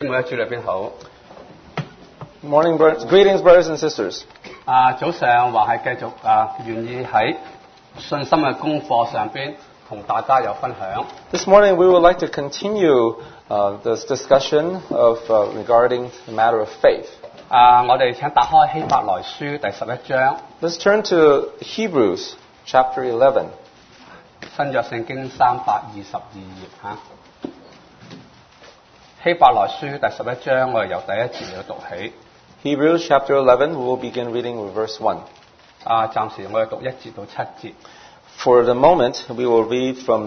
每一主裏邊好。 Morning, greetings, brothers and sisters. 早上話係繼續願意喺信心嘅功課上邊同大家有分享。 This morning we would like to continue this discussion of regarding the matter of faith. 我哋請打開希伯來書第11章。 Let's turn to Hebrews chapter 11. 新約聖經322頁嚇。希伯來書第11章，我哋由第一節嚟到讀起。 Hebrews chapter 11, we will begin reading with verse 1. 暫時我哋讀1節到7節。 For the moment, we will read from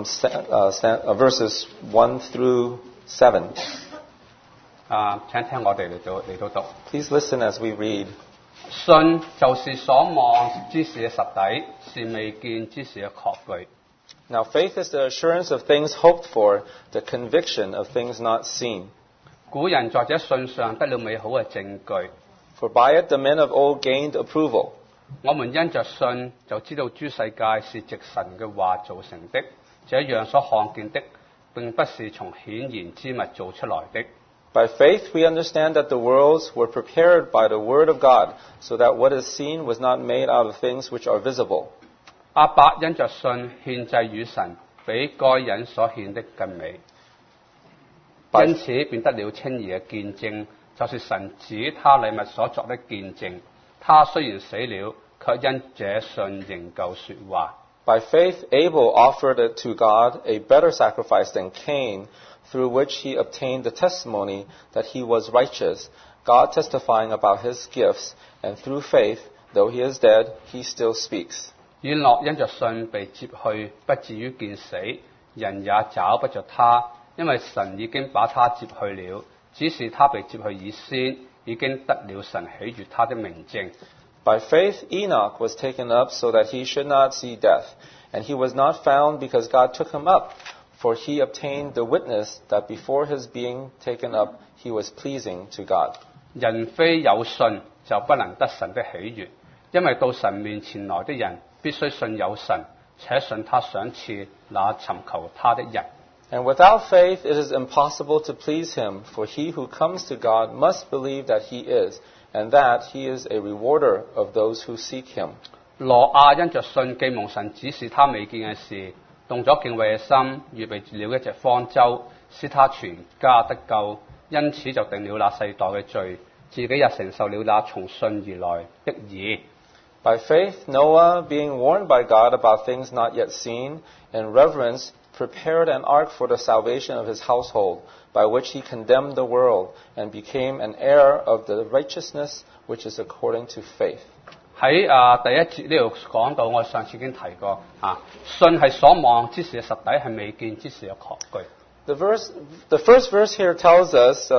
verses 1 through 7. 請聽我哋嚟到讀。 Please listen as we read. 信就是所望之事嘅實底，是未見之事嘅確據。 Now faith is the assurance of things hoped for, the conviction of things not seen. 古人在這信上得了美好嘅證據。 For by it the men of old gained approval. 我們因着信就知道諸世界是藉神嘅話造成的，這樣所看見的並不是從顯然之物做出來的。 By faith we understand that the worlds were prepared by the word of God, so that what is seen was not made out of things which are visible. 亞伯因着信獻祭與神，比該隱所獻的更美，因此便得了稱義嘅見證，就是神指他禮物所作的見證。他雖然死了，卻因這信仍舊說話。 By faith Abel offered it to God a better sacrifice than Cain, through which he obtained the testimony that he was righteous, God testifying about his gifts, and through faith, though he is dead, he still speaks. 以諾因着信被接去，不至於見死，人也找不着他，因為神已經把他接去了。只是他被接去以先，已經得了神喜悅他的明證。 By faith Enoch was taken up so that he should not see death, and he was not found because God took him up, for he obtained the witness that before his being taken up he was pleasing to God. 人非有信就不能得神的喜悅，因為到神面前來的人必須信有神，且信他賞賜那尋求他的人。 And without faith it is impossible to please him, for he who comes to God must believe that he is, and that he is a rewarder of those who seek him. 挪亞因着信既蒙神指示他未見嘅事，動咗敬畏嘅心，預備了一隻方舟，使他全家得救，因此就定了那世代嘅罪，自己也承受了那從信而來的義。 By faith Noah, being warned by God about things not yet seen, in reverence prepared an ark for the salvation of his household, by which he condemned the world, and became an heir of the righteousness which is according to faith. 喺第一節呢度講到，我上次已經提過信係所望之事嘅實底，係未見之事嘅確據。 The first verse here tells us,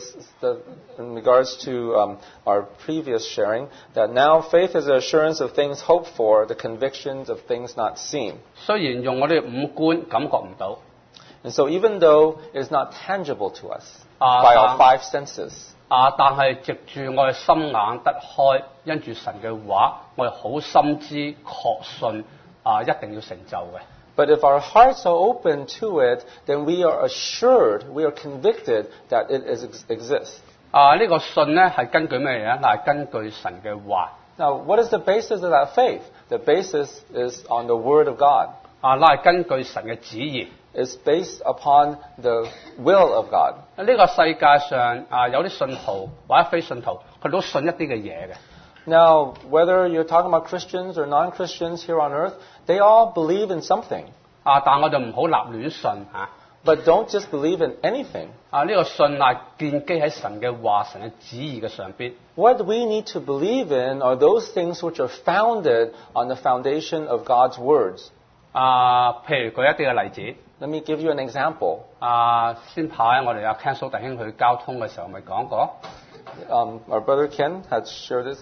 in regards to our previous sharing, that now faith is the assurance of things hoped for, the convictions of things not seen. 雖然用我哋五官感覺唔到， And so even though it is not tangible to us by our five senses, 但係藉住我哋心眼得開，因住神嘅話，我哋好深知確信一定要成就嘅。 but if our hearts are open to it, then we are assured, we are convicted that it exists. 呢個信咧係根據咩嘢咧？係根據神嘅話。 Now, what is the basis of that faith? The basis is on the Word of God. 係根據神嘅旨意。 It's based upon the will of God. 呢個世界上有啲信徒或者非信徒，佢都信一啲嘅嘢嘅。 Now, whether you're talking about Christians or non-Christians here on earth, they all believe in something. 但我就唔好立亂信嚇。 But don't just believe in anything. 呢個信係建基喺神嘅話、神嘅旨意嘅上邊。 What we need to believe in are those things which are founded on the foundation of God's words. 譬如舉一啲嘅例子。 Let me give you an example. 先排我哋阿 Ken 叔弟兄去交通嘅時候，咪講過。 Our brother Ken had shared this,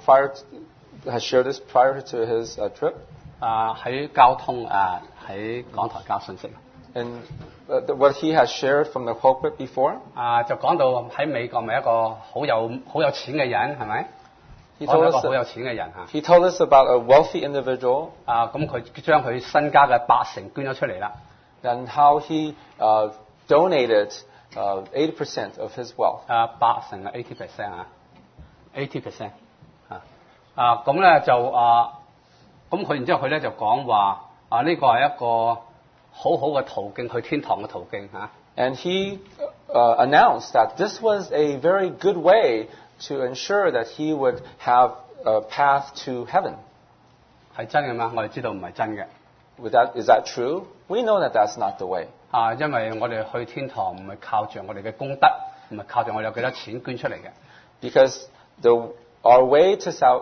prior to his trip. 喺交通喺港台交信息。 And what he has shared from the pulpit before. 就講到喺美國咪一個好有錢嘅人係咪？ He told us 好有錢嘅人嚇。 He told us about a wealthy individual. 咁佢將佢身家嘅80%捐咗出嚟啦。 And how he donated 80% of his wealth. 80%啊，80% 啊，80%咁咧就咁佢然之後佢咧就講話呢個係一個好好嘅途徑去天堂嘅途徑嚇。 And he announced that this was a very good way to ensure that he would have a path to heaven. 係真嘅嘛？我哋知道唔係真嘅。 Is that true? We know that that's not the way. 因為我哋去天堂唔係靠住我哋嘅功德，唔係靠住我哋有幾多錢捐出嚟嘅。 Because our way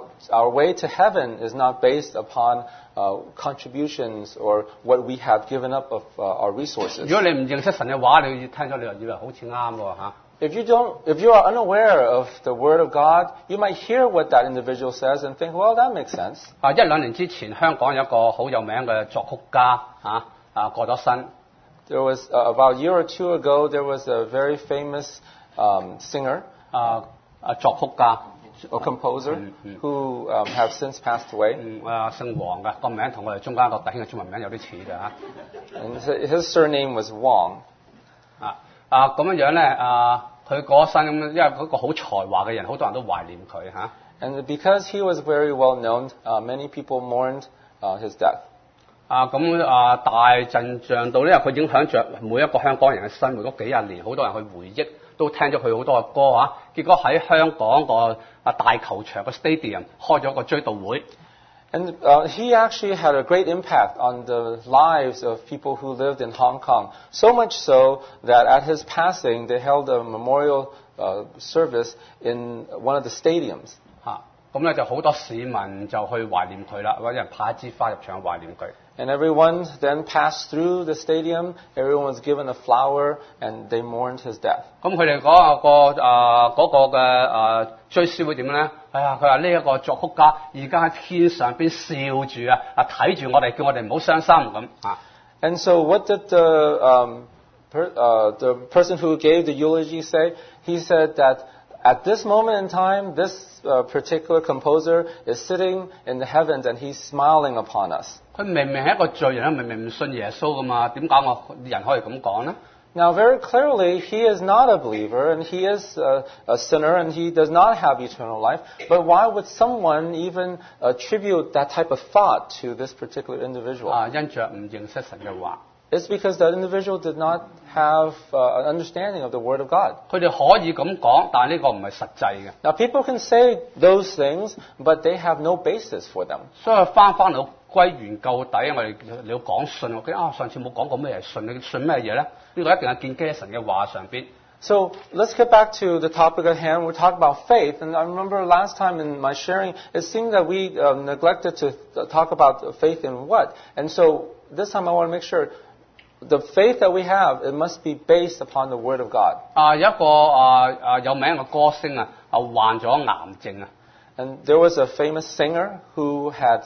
to heaven is not based upon contributions or what we have given up of our resources. 如果你唔認識神嘅話，你聽咗你就以為好似啱喎嚇。 If you are unaware of the Word of God, you might hear what that individual says and think, well, that makes sense. 1-2年之前，香港有一個好有名嘅作曲家過咗身。 There was about a year or two ago, there was a very famous singer, 作曲家 a composer, who have since passed away. 姓黃嘅，個名同我哋中間個弟兄嘅中文名有啲似嘅嚇。 And his surname was Wong. 咁樣咧，佢過咗身咁，因為嗰個好才華嘅人，好多人都懷念佢嚇。 And because he was very well known, many people mourned his death. 大陣仗到咧，佢影響着每一個香港人嘅生活嗰幾廿年，好多人去回憶，都聽咗佢好多嘅歌嚇。結果喺香港個大球場個 stadium 開咗個追悼會。 And he actually had a great impact on the lives of people who lived in Hong Kong, so much so that at his passing, they held a memorial service in one of the stadiums. 咁咧就好多市民就去懷念佢啦，或者人派一支花入場懷念佢。 And everyone then passed through the stadium. Everyone was given a flower, and they mourned his death. 咁佢哋嗰個嘅追思會點咧？佢話呢一個作曲家而家喺天上邊笑住睇住我哋，叫我哋唔好傷心咁。 And so what did the person who gave the eulogy say? He said that at this moment in time, this particular composer is sitting in the heavens and he's smiling upon us. 佢明明係一個罪人，明明唔信耶穌噶嘛，點解人可以咁講呢？ Now, very clearly, he is not a believer, and he is a sinner, and he does not have eternal life. But why would someone even attribute that type of thought to this particular individual? 因着唔認識神嘅話。 It's because that individual did not have an understanding of the Word of God. 佢哋可以咁講，但係呢個唔係實際嘅。 Now, people can say those things, but they have no basis for them. 所以翻嚟歸原究底，我哋你要講信，我記得上次冇講過咩係信，你信咩嘢咧？呢個一定係建基喺神嘅話上邊。 So let's get back to the topic at hand. We're talking about faith, and I remember last time in my sharing, it seemed that we neglected to talk about faith in what. And so this time I want to make sure the faith that we have, it must be based upon the Word of God. 有一個有名嘅歌星患咗癌症啊。 And there was a famous singer who had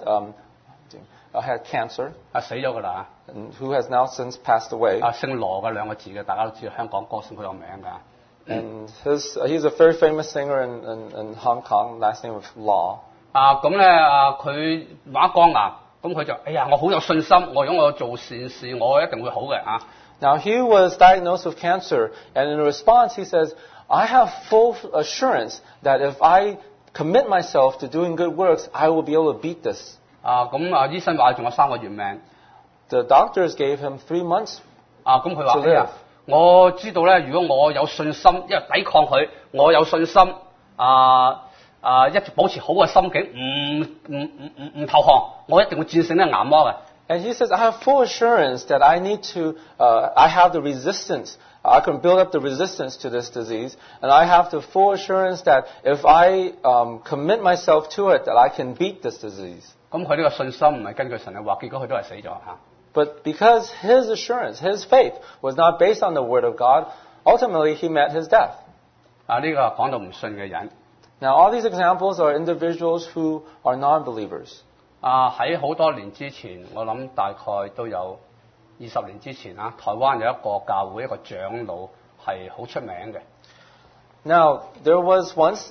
cancer. 死咗㗎啦。 And who has now since passed away. 姓羅嘅兩個字嘅，大家都知道香港歌星好有名㗎。 And he's a very famous singer in Hong Kong, last name of Law. 咁咧佢患肝癌，咁佢就我好有信心，如果我做善事，我一定會好嘅啊。 Now he was diagnosed with cancer, and in response he says, I have full assurance that if I commit myself to doing good works, I will be able to beat this. 醫生話仲有3個月命。 The doctors gave him 3 months. 咁佢話我知道咧，如果我有信心，因為抵抗佢，我有信心，一直保持好嘅心境，唔投降，我一定會戰勝呢個癌魔嘅。 And he says, I have full assurance that I need to, I have the resistance. I can build up the resistance to this disease, and I have the full assurance that if I commit myself to it, that I can beat this disease. 咁佢呢個信心唔係根據神嘅話，結果佢都係死咗嚇。 But because his assurance, his faith, was not based on the Word of God, ultimately he met his death. 呢個講到唔信嘅人。 Now, all these examples are individuals who are non-believers. 喺好多年之前，我諗大概都有20年之前台灣有一個教會一個長老係好出名嘅。 Now, there was once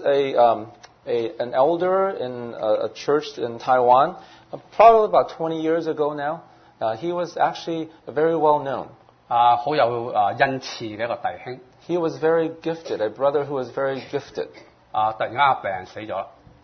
an elder in a church in Taiwan, probably about 20 years ago now. He was actually very well known. 好有恩賜嘅一個弟兄。 He was very gifted, a brother who was very gifted. 突然間病死咗。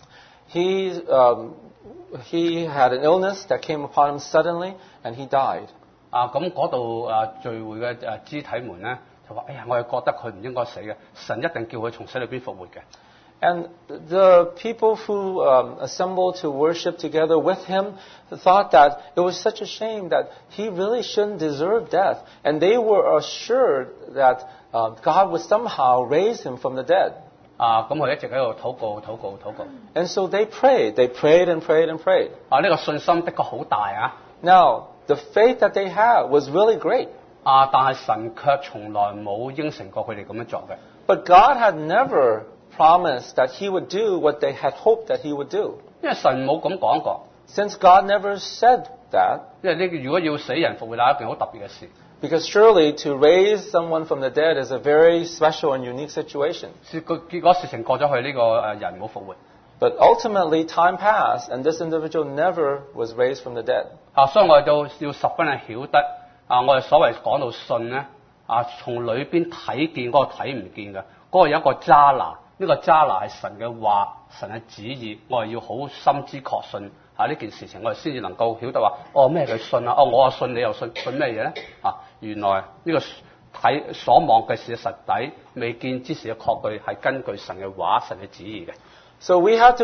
He had an illness that came upon him suddenly, and he died. 咁嗰度聚會嘅肢體們咧就話：哎呀，我係覺得佢唔應該死嘅，神一定叫佢從死裏邊復活嘅。 And the people who assembled to worship together with him thought that it was such a shame that he really shouldn't deserve death. And they were assured that God would somehow raise him from the dead. 咁佢一直喺度禱告。 And so they prayed and prayed and prayed. 呢個信心的確好大啊！ Now, the faith that they had was really great. 但係神卻從來冇應承過佢哋咁樣做嘅。 But God had never promised that he would do what they had hoped that he would do. 因為神冇咁講過。 Since God never said that, 因為如果要死人復活係一件好特別嘅事。 because surely to raise someone from the dead is a very special and unique situation. 結果事情過咗去，呢個人冇復活。 But ultimately, time passed, and this individual never was raised from the dead. 所以我哋都要十分係曉得我哋所謂講到信咧從裏邊睇見嗰個睇唔見嘅，嗰個有一個揸拿，呢個揸拿係神嘅話、神嘅旨意，我哋要好深知確信呢件事情，我哋先至能夠曉得話咩叫信啊？我信你又信咩嘢咧？原來呢個睇所望嘅事嘅實底，未見之事嘅確據係根據神嘅話、神嘅旨意嘅。 So we have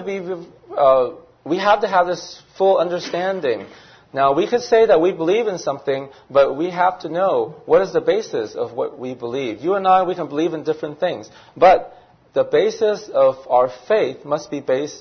to have this full understanding. Now, we could say that we believe in something, but we have to know what is the basis of what we believe. You and I, we can believe in different things, but the basis of our faith must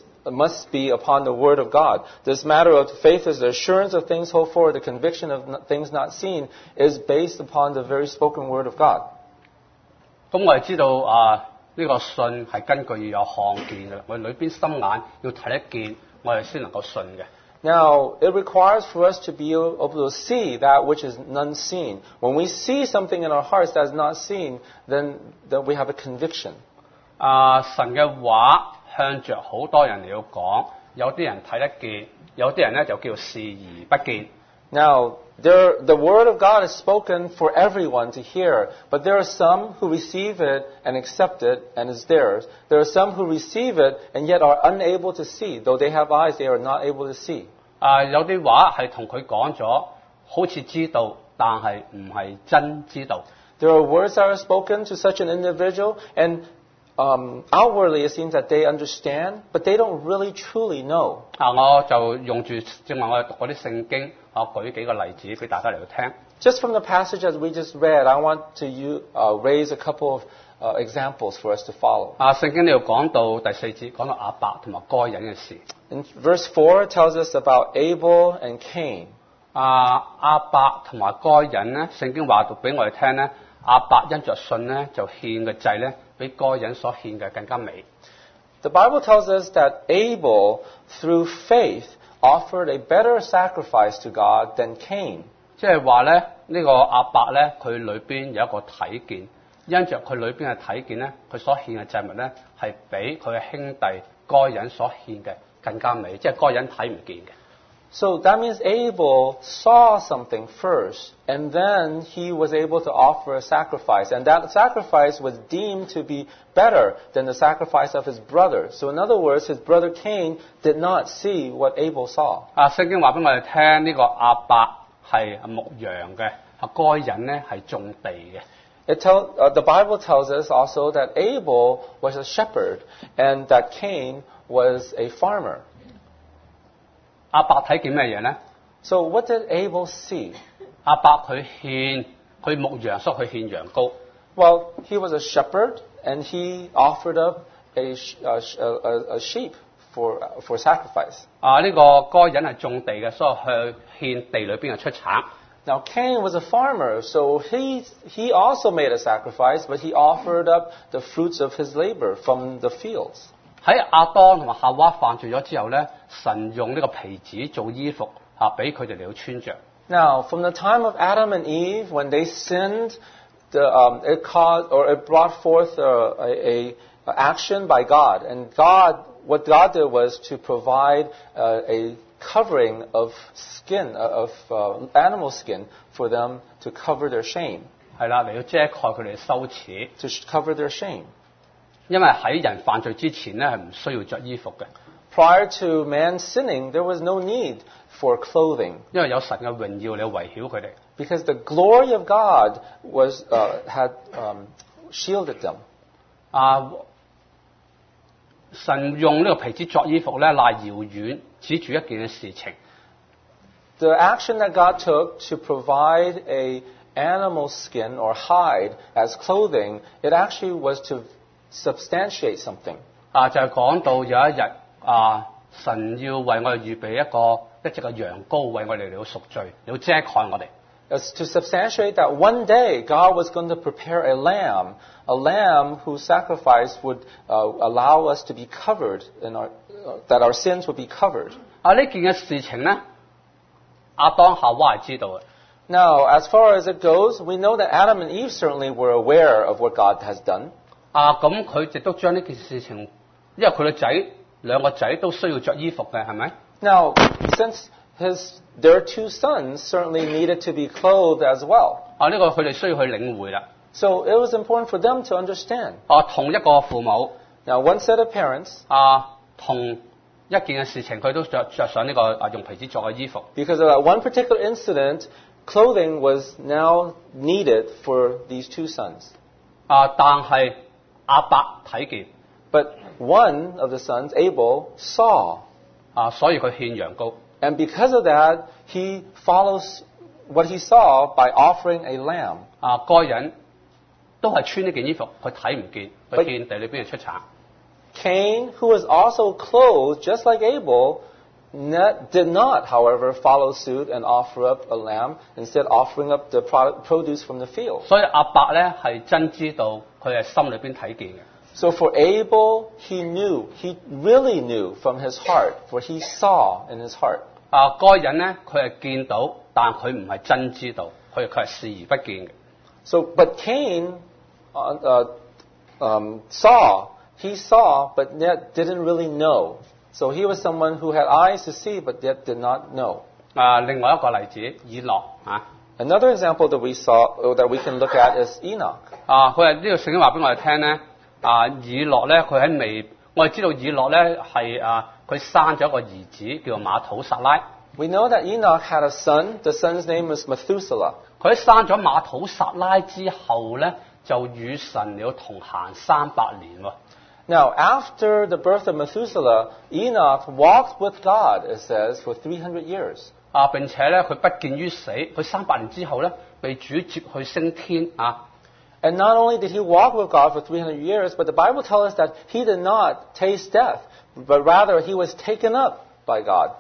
be upon the Word of God. This matter of faith is the assurance of things hoped for, the conviction of things not seen, is based upon the very spoken Word of God. 咁我哋知道呢個信係根據要有看見嘅，我哋裏邊心眼要睇得見，我哋先能夠信嘅。 Now, it requires for us to be able to see that which is unseen. When we see something in our hearts that is not seen, then we have a conviction. 神嘅話向着好多人嚟到講，有啲人睇得見，有啲人咧就叫視而不見。 Now, the Word of God is spoken for everyone to hear, but there are some who receive it and accept it and is theirs. There are some who receive it and yet are unable to see. Though they have eyes, they are not able to see. 有啲話係同佢講咗，好似知道，但係唔係真知道。 There are words that are spoken to such an individual, and outwardly it seems that they understand, but they don't really truly know. 我就用住正話我哋讀嗰啲聖經，舉幾個例子俾大家嚟到聽。 Just from the passage as we just read, I want to raise a couple of examples for us to follow. 聖經呢度講到第4節，講到亞伯同埋該隱嘅事。 In verse 4, it tells us about Abel and Cain. 亞伯同埋該隱咧，聖經話讀俾我哋聽咧，亞伯因着信咧就獻嘅祭咧，比該隱所獻嘅更加美。 The Bible tells us that Abel, through faith, offered a better sacrifice to God than Cain. 即係話咧，呢個亞伯咧，佢裏邊有一個睇見，因着佢裏邊嘅睇見咧，佢所獻嘅祭物咧，係比佢嘅兄弟該隱所獻嘅更加美，即係該隱睇唔見嘅。 So that means Abel saw something first, and then he was able to offer a sacrifice. And that sacrifice was deemed to be better than the sacrifice of his brother. So in other words, his brother Cain did not see what Abel saw. 聖經話俾我哋聽，呢個亞伯係牧羊嘅，該隱咧係種地嘅。 The Bible tells us also that Abel was a shepherd, and that Cain was a farmer. 亞伯睇見咩嘢咧？ So what did Abel see? 亞伯佢牧羊，所以佢獻羊羔。 Well, he was a shepherd, and he offered up a sheep for sacrifice. 呢個該隱係種地嘅，所以佢獻地裏邊嘅出產。 Now Cain was a farmer, so he also made a sacrifice, but he offered up the fruits of his labor from the fields. 喺亞當同埋夏娃犯罪咗之後咧，神用呢個皮子做衣服俾佢哋嚟到穿着。 Now, from the time of Adam and Eve, when they sinned, it brought forth a action by God, and what God did was to provide a covering of skin, of animal skin, for them to cover their shame. 係啦，嚟到遮蓋佢哋嘅羞恥。 to cover their shame. 因為喺人犯罪之前咧，係唔需要着衣服嘅， Prior to man sinning, there was no need for clothing 因為有神嘅榮耀嚟圍繞佢哋。 because the glory of God had shielded them. 神用呢個皮子作衣服咧，乃遙遠，指住一件嘅事情。 The action that God took to provide a animal skin or hide as clothing, it actually was to substantiate something. 就係講到有一日神要為我哋預備一隻嘅羊羔，為我哋嚟到贖罪，嚟到遮蓋我哋。 As to substantiate that one day God was going to prepare a lamb whose sacrifice would allow us to be covered, that our sins would be covered. 呢件嘅事情咧，亞當夏娃係知道嘅。 Now, as far as it goes, we know that Adam and Eve certainly were aware of what God has done. 咁佢亦都將呢件事情，因為佢嘅兩個仔都需要着衣服嘅，係咪？ Now, since their two sons certainly needed to be clothed as well. 呢個佢哋需要去領會啦。 So it was important for them to understand. 同一個父母， Now, one set of parents, 同一件嘅事情，佢都着上呢個用皮子做嘅衣服。 because of that one particular incident, clothing was now needed for these two sons. 但係亞伯睇見， But one of the sons, Abel, saw. 所以佢獻羊羔。 And because of that, he follows what he saw by offering a lamb. 該人都係穿呢件衣服，佢睇唔見，佢見地裏邊人出產。 Cain, who was also clothed just like Abel, did not, however, follow suit and offer up a lamb, instead offering up the produce from the field. 所以亞伯咧係真知道，佢係心裏邊睇見嘅。 So for Abel, he really knew from his heart, for he saw in his heart. 該人咧佢係見到，但佢唔係真知道，佢係視而不見嘅。 So, but Cain he saw, but yet didn't really know. So he was someone who had eyes to see, but yet did not know. 另外一個例子，以諾 Another example that we can look at is Enoch. 佢係呢個聖經話俾我哋聽咧，以諾咧佢喺我哋知道以諾咧係佢生咗一個兒子叫做馬土撒拉。 We know that Enoch had a son. The son's name was Methuselah. 佢生咗馬土撒拉之後咧，就與神了同行300年喎。 Now, after the birth of Methuselah, Enoch walked with God, it says, for 300 years. 並且咧佢不見於死，佢300年之後咧被主接去升天 And not only did he walk with God for 300 years, but the Bible tells us that he did not taste death, but rather he was taken up by God.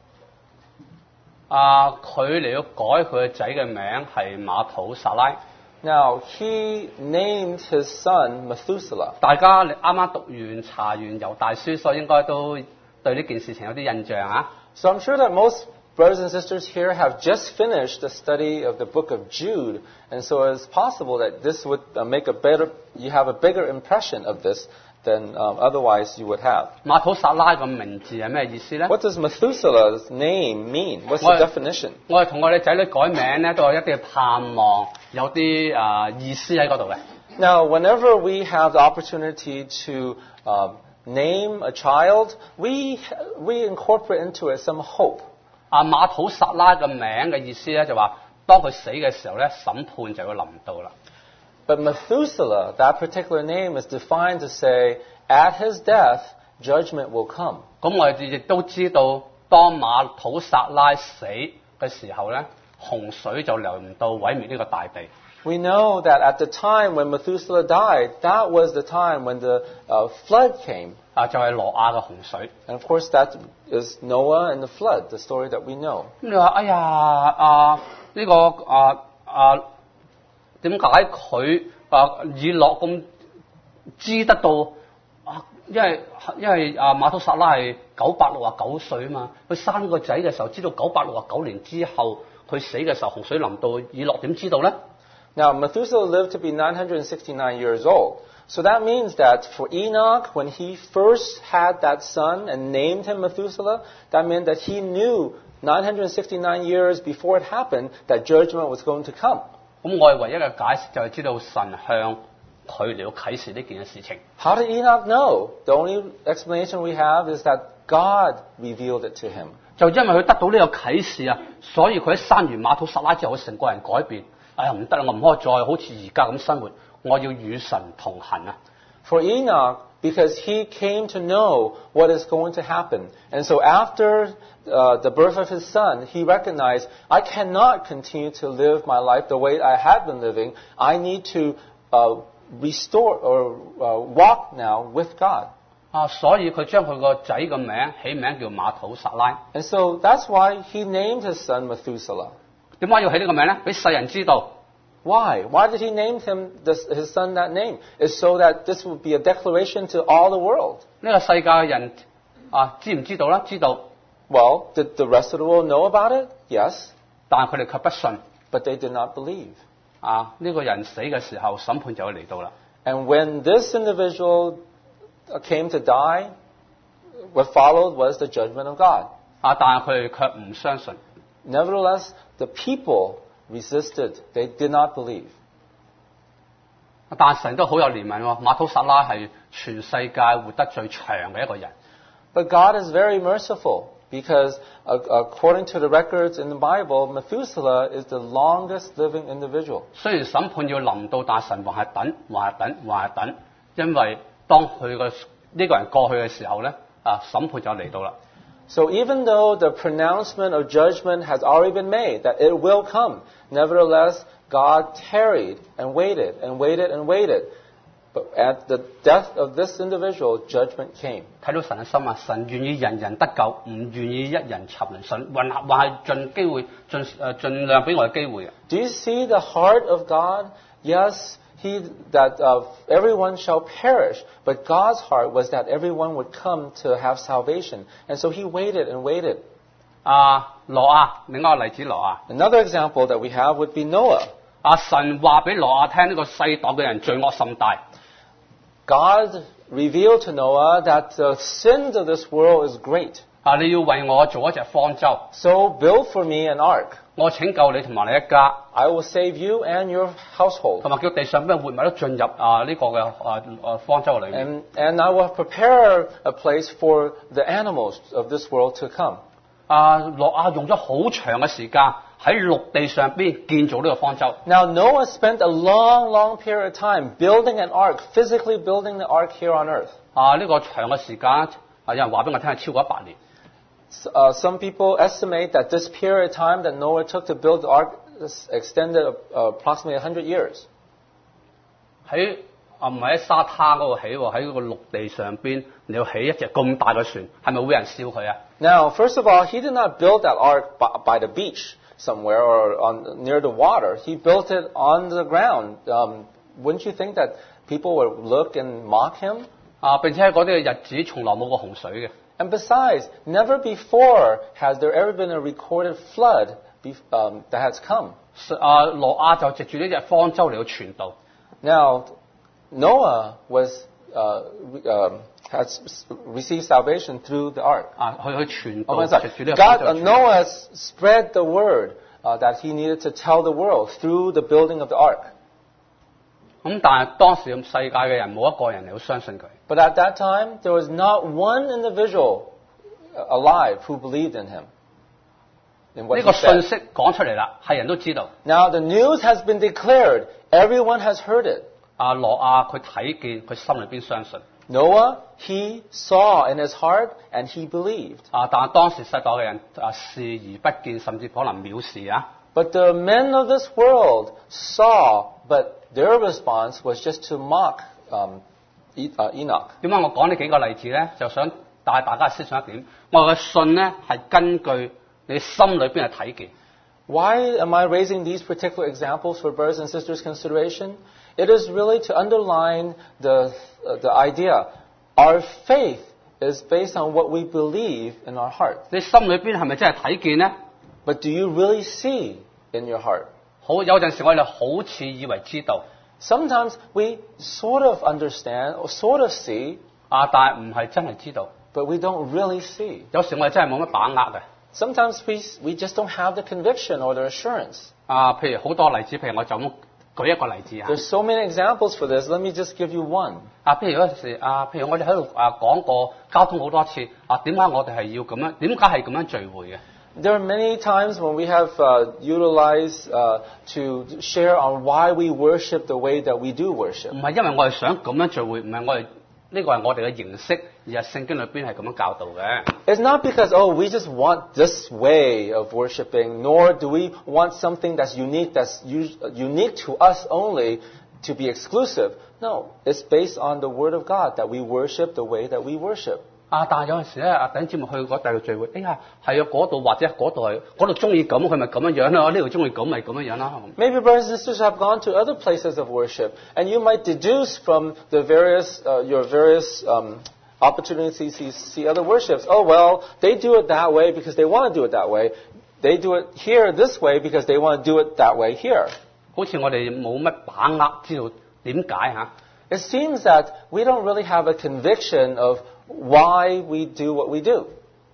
佢嚟到改佢嘅仔嘅名係馬土撒拉。 Now, he named his son Methuselah. 大家你啱啱讀完查完猶大書，所以應該都對呢件事情有啲印象 So I'm sure that most brothers and sisters here have just finished the study of the book of Jude, and so it's possible that this would you have a bigger impression of this than otherwise you would have. 馬土撒拉嘅名字係咩意思咧？ What does Methuselah's name mean? What's the definition? 我哋同我哋仔女改名咧，都有一啲嘅盼望，有啲意思喺嗰度嘅。 Now, whenever we have the opportunity to name a child, we incorporate into it some hope. 馬土撒拉嘅名嘅意思咧，就話當佢死嘅時候咧，審判就要臨到啦。 But Methuselah, that particular name is defined to say, at his death, judgment will come. 咁我哋亦都知道，當馬土撒拉死嘅時候咧，洪水就臨到毀滅呢個大地。 We know that at the time when Methuselah died, that was the time when the flood came. 就係挪亞嘅洪水。 And of course, that is Noah and the flood, the story that we know. 咁你話哎呀呢個點解佢以諾咁知得到因為馬土撒拉係969歲啊嘛，佢生個仔嘅時候知道969年之後佢死嘅時候洪水臨到，以諾點知道咧？ Now, Methuselah lived to be 969 years old. So that means that for Enoch, when he first had that son and named him Methuselah, that meant that he knew 969 years before it happened that judgment was going to come. 咁我哋唯一嘅解釋就係知道神向佢嚟到啟示呢件嘅事情。 How did Enoch know? The only explanation we have is that God revealed it to him. 就因為佢得到呢個啟示啊，所以佢喺生完馬土撒拉之後，佢成個人改變。哎呀，唔得啦，我唔可以再好似而家咁生活，我要與神同行啊！ For Enoch, because he came to know what is going to happen. And so after the birth of his son, he recognized, I cannot continue to live my life the way I had been living. I need to restore or walk now with God. 所以佢將佢個仔嘅名起名叫馬土撒拉。 And so that's why he named his son Methuselah. 點解要起呢個名咧？俾世人知道。 Why? Why did he name his son that name? It's so that this would be a declaration to all the world. 呢個世界嘅人知唔知道咧？知道， Well, did the rest of the world know about it? Yes. 但係佢哋卻不信。 But they did not believe. 呢個人死嘅時候，審判就會嚟到啦。 And when this individual came to die, what followed was the judgment of God. 但係佢哋卻唔相信。 Nevertheless, the people resisted. They did not believe. 但係神都好有憐憫喎。馬土撒拉係全世界活得最長嘅一個人。 But God is very merciful because according to the records in the Bible, Methuselah is the longest living individual. 雖然審判要臨到，但神還係等，還係等，還係等，因為當佢個呢個人過去嘅時候咧，審判就嚟到啦。 So even though the pronouncement of judgment has already been made, that it will come, nevertheless, God tarried and waited and waited and waited. But at the death of this individual, judgment came. 睇到神嘅心啊，神願意人人得救，唔願意一人沉淪。神還係盡機會，盡量俾我哋機會嘅。 Do you see the heart of God? Yes, that everyone shall perish, but God's heart was that everyone would come to have salvation. And so he waited and waited. 挪亞，另一個例子挪亞。 Another example that we have would be Noah. 神話俾挪亞聽，呢個世代嘅人罪惡甚大。 God revealed to Noah that the sins of this world is great. 你要為我做一隻方舟， So build for me an ark. 我拯救你同埋你一家， I will save you and your household. 同埋叫地上邊嘅活物都進入呢個嘅方舟裏面。 And I will prepare a place for the animals of this world to come. 挪亞用咗好長嘅時間喺陸地上邊建造呢個方舟。 Now Noah spent a long, long period of time building an ark, physically building the ark here on earth. 呢個長嘅時間，有人話俾我聽係超過100年。 Some people estimate that this period of time that Noah took to build the ark extended approximately 100 years. 唔係喺沙灘嗰度起喎，喺個陸地上邊你要起一隻咁大嘅船，係咪會有人笑佢啊？ Now, first of all, he did not build that ark by the beach somewhere or near the water. He built it on the ground. Wouldn't you think that people would look and mock him? 並且喺嗰啲嘅日子從來冇過洪水嘅。 And besides, never before has there ever been a recorded flood that has come. 挪亞就藉住呢隻方舟嚟到傳道。 Now, Noah has received salvation through the ark. 去傳道， Oh, 藉住呢個方舟 God, 傳道。 Noah spread the word that he needed to tell the world through the building of the ark. 咁但係當時世界嘅人冇一個人嚟到相信佢。 But at that time, there was not one individual alive who believed in him. In what 呢 he 個信 said. 息講出嚟啦，係人都知道。 Now the news has been declared. Everyone has heard it. 挪亞佢睇見，佢心裏邊相信。 Noah, he saw in his heart and he believed. 但係當時世代嘅人視而不見，甚至可能藐視啊。 But the men of this world saw, but their response was just to mock Enoch. 點解我講呢幾個例子咧？就想帶大家思想一點，我嘅信咧係根據你心裏邊嘅睇見。 Why am I raising these particular examples for brothers and sisters' consideration? It is really to underline the idea. Our faith is based on what we believe in our heart. 你心裏邊係咪真係睇見咧？ But do you really see in your heart? 有陣時我哋好似以為知道， Sometimes we sort of understand or sort of see, 但係唔係真係知道。 but we don't really see. 有時我哋真係冇乜把握嘅。 Sometimes we just don't have the conviction or the assurance. 譬如好多例子，譬如我就咁舉一個例子啊。 There's so many examples for this. Let me just give you one. 譬如嗰時譬如我哋喺度講過交通好多次點解我哋係要咁樣？點解係咁樣聚會嘅？ There are many times when we have utilized to share on why we worship the way that we do worship. 唔係因為我哋想咁樣聚會，唔係我哋呢個係我哋嘅形式，而係聖經裏邊係咁樣教導嘅。 It's not because, oh, we just want this way of worshiping, nor do we want something that's unique to us only to be exclusive. No, it's based on the Word of God that we worship the way that we worship. 但係有陣時咧，弟兄姊妹去嗰第二個聚會，係嗰度或者嗰度中意咁，佢咪咁樣樣咯；呢度中意咁，咪咁樣樣啦。 Maybe brothers and sisters have gone to other places of worship, and you might deduce from the your various opportunities to see other worships. Oh well, they do it that way because they want to do it that way. They do it here this way because they want to do it that way here. 好似我哋冇乜把握知道點解嚇。 It seems that we don't really have a conviction of why we do what we do.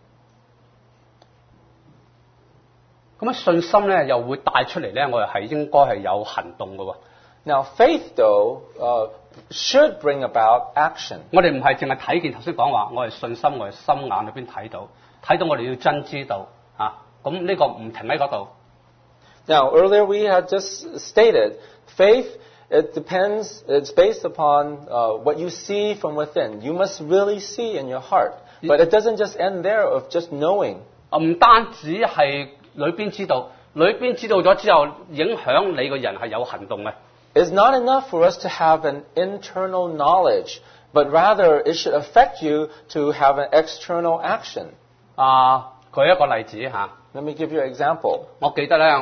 咁信心咧又會帶出嚟咧，我哋係應該係有行動嘅喎。 Now, faith, though, should bring about action. 我哋唔係淨係睇見頭先講話，我哋信心，我哋心眼裏邊睇到我哋要真知道咁呢個唔停喺嗰度。 Now, earlier we had just stated, faith, it's based upon what you see from within. You must really see in your heart. But it doesn't just end there of just knowing. 唔單止係裏邊知道咗之後，影響你個人係有行動嘅。 It's not enough for us to have an internal knowledge, but rather it should affect you to have an external action. 舉一個例子嚇。 Let me give you an example. 我記得咧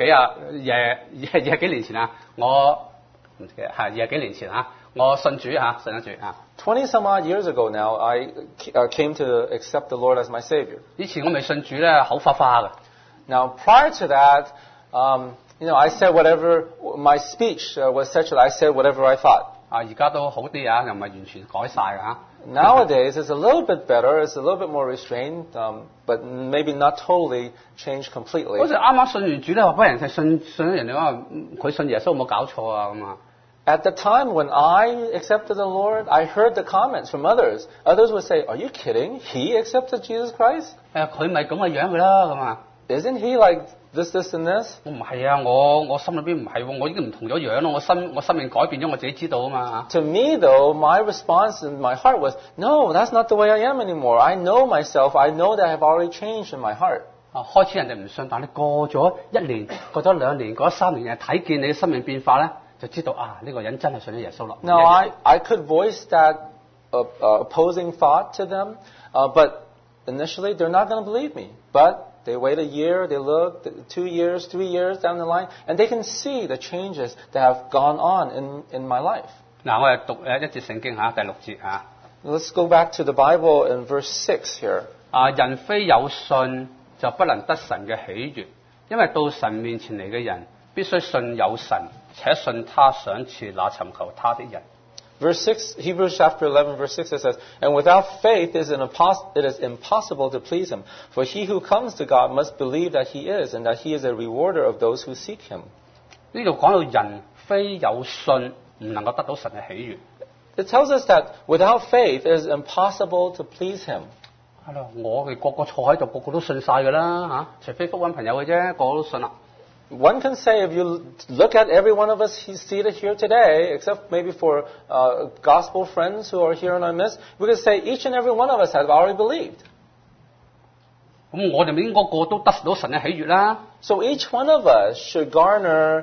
廿幾年前我唔記得係廿幾年前我信主信咗主 20 some odd years ago now, I came to accept the Lord as my Savior. 以前我未信主咧，口花花嘅。 Now, prior to that, I said whatever, my speech was such that I said whatever I thought. 而家都好啲又唔係完全改晒嘅 Nowadays, it's a little bit better. It's a little bit more restrained, but maybe not totally changed completely. 嗰時啱啱信完主咧，話俾人係信人哋話佢信耶穌冇搞錯啊咁啊。 At the time when I accepted the Lord, I heard the comments from others. Others would say, "Are you kidding? He accepted Jesus Christ? 佢咪咁嘅樣嘅啦咁啊。 Isn't he like this, this, and this?" 我唔係啊，我心裏邊唔係喎，我已經唔同咗樣咯，我生命改變咗，我自己知道啊嘛。 To me, though, my response in my heart was, "No, that's not the way I am anymore. I know myself. I know that I've already changed in my heart." 開始人哋唔信，但你過咗1年，過咗2年，過咗3年，睇見你嘅生命變化咧，就知道呢個人真係信咗耶穌啦。 Now, I could voice that opposing thought to them, but initially they're not going to believe me. But they wait a year, they look 2 years, 3 years down the line, and they can see the changes that have gone on in my life. 嗱，我哋讀一節聖經第6節 Let's go back to the Bible in verse 6 here. 人非有信就不能得神嘅喜悅，因為到神面前嚟嘅人必須信有神，且信他賞賜那尋求他的人。 Verse 6, Hebrews chapter 11, verse 6, it says, "And without faith it is impossible to please him. For he who comes to God must believe that he is, and that he is a rewarder of those who seek him." 呢度講到人非有信唔能夠得到神嘅喜悅。 It tells us that without faith it is impossible to please him. 係咯，我哋個個坐喺度，個個都信晒㗎啦除非福音朋友嘅啫，個個都信啦。 One can say, if you look at every one of us seated here today, except maybe for gospel friends who are here in our midst, we could say each and every one of us have already believed. 咁我哋咪應該個個都得到神嘅喜悅啦。 So each one of us should garner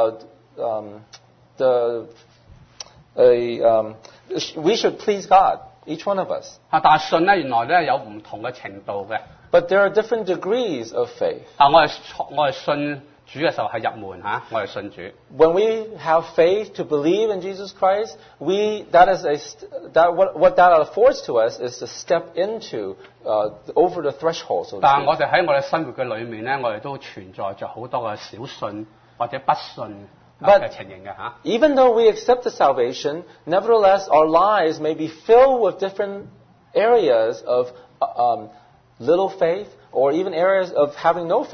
we should please God, each one of us. 但係信咧，原來咧有唔同嘅程度嘅。 But there are different degrees of faith. 我係信主嘅時候係入門我係信主。 When we have faith to believe in Jesus Christ, what that affords to us is to step into over the threshold. So to 但係 speak. 我哋喺我哋生活嘅裏面咧，我哋都存在着好多嘅小信或者不信嘅情形嘅 Even though we accept the salvation, nevertheless our lives may be filled with different areas of little faith, or even areas of having no faith.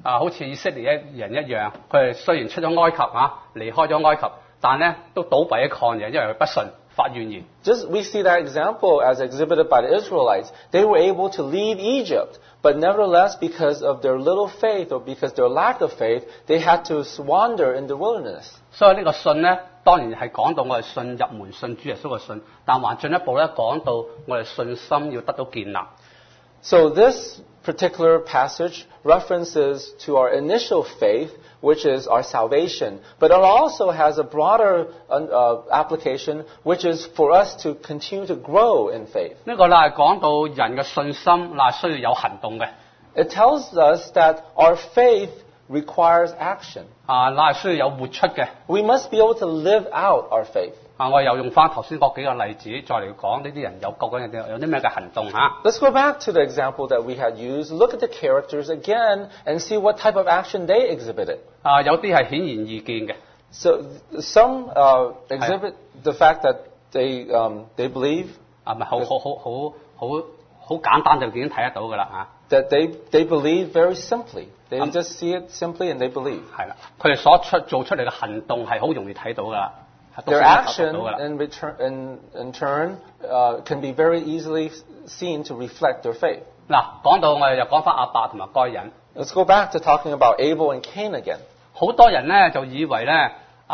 好似以色列人一樣，佢哋雖然出咗埃及離開咗埃及，但咧都倒閉喺曠野，因為佢不信，發怨言。 Just we see that example as exhibited by the Israelites. They were able to leave Egypt, but nevertheless, because of their little faith or because their lack of faith, they had to wander in the wilderness. 所以呢個信咧，當然係講到我哋信入門信主耶穌嘅信，但還進一步咧講到我哋信心要得到建立。 So this particular passage references to our initial faith, which is our salvation, but it also has a broader application, which is for us to continue to grow in faith. 呢個咧係講到人嘅信心嗱需要有行動嘅。 It tells us that our faith requires action. 嗱係需要有活出嘅。 We must be able to live out our faith. 我又用翻頭先嗰幾個例子，再嚟講呢啲人究竟有啲咩嘅行動嚇。 Let's go back to the example that we had used. Look at the characters again and see what type of action they exhibited. 有啲係顯然易見嘅。 So some exhibit the fact that they believe. 咪好簡單就已經睇得到㗎啦嚇。 That they believe very simply. They just see it simply and they believe. 係啦，佢哋做出嚟嘅行動係好容易睇到㗎啦。 Their action in turn can be very easily seen to reflect their faith. 講到我哋就講翻亞伯同埋該隱。 Let's go back to talking about Abel and Cain again. 好多人咧就以為咧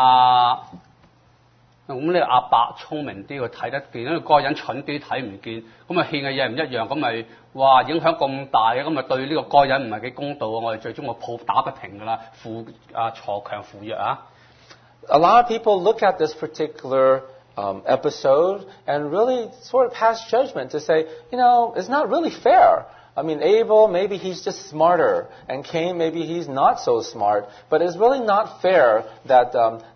咁呢個亞伯聰明啲，佢睇得見；呢個該隱蠢啲，睇唔見。咁獻嘅嘢唔一樣，咁咪哇影響咁大嘅，咁咪對呢個該隱唔係幾公道啊！我哋最終抱打不平㗎啦，鋤強扶弱啊！ A lot of people look at this particular episode and really sort of pass judgment to say, it's not really fair. I mean, Abel, maybe he's just smarter, and Cain, maybe he's not so smart. But it's really not fair that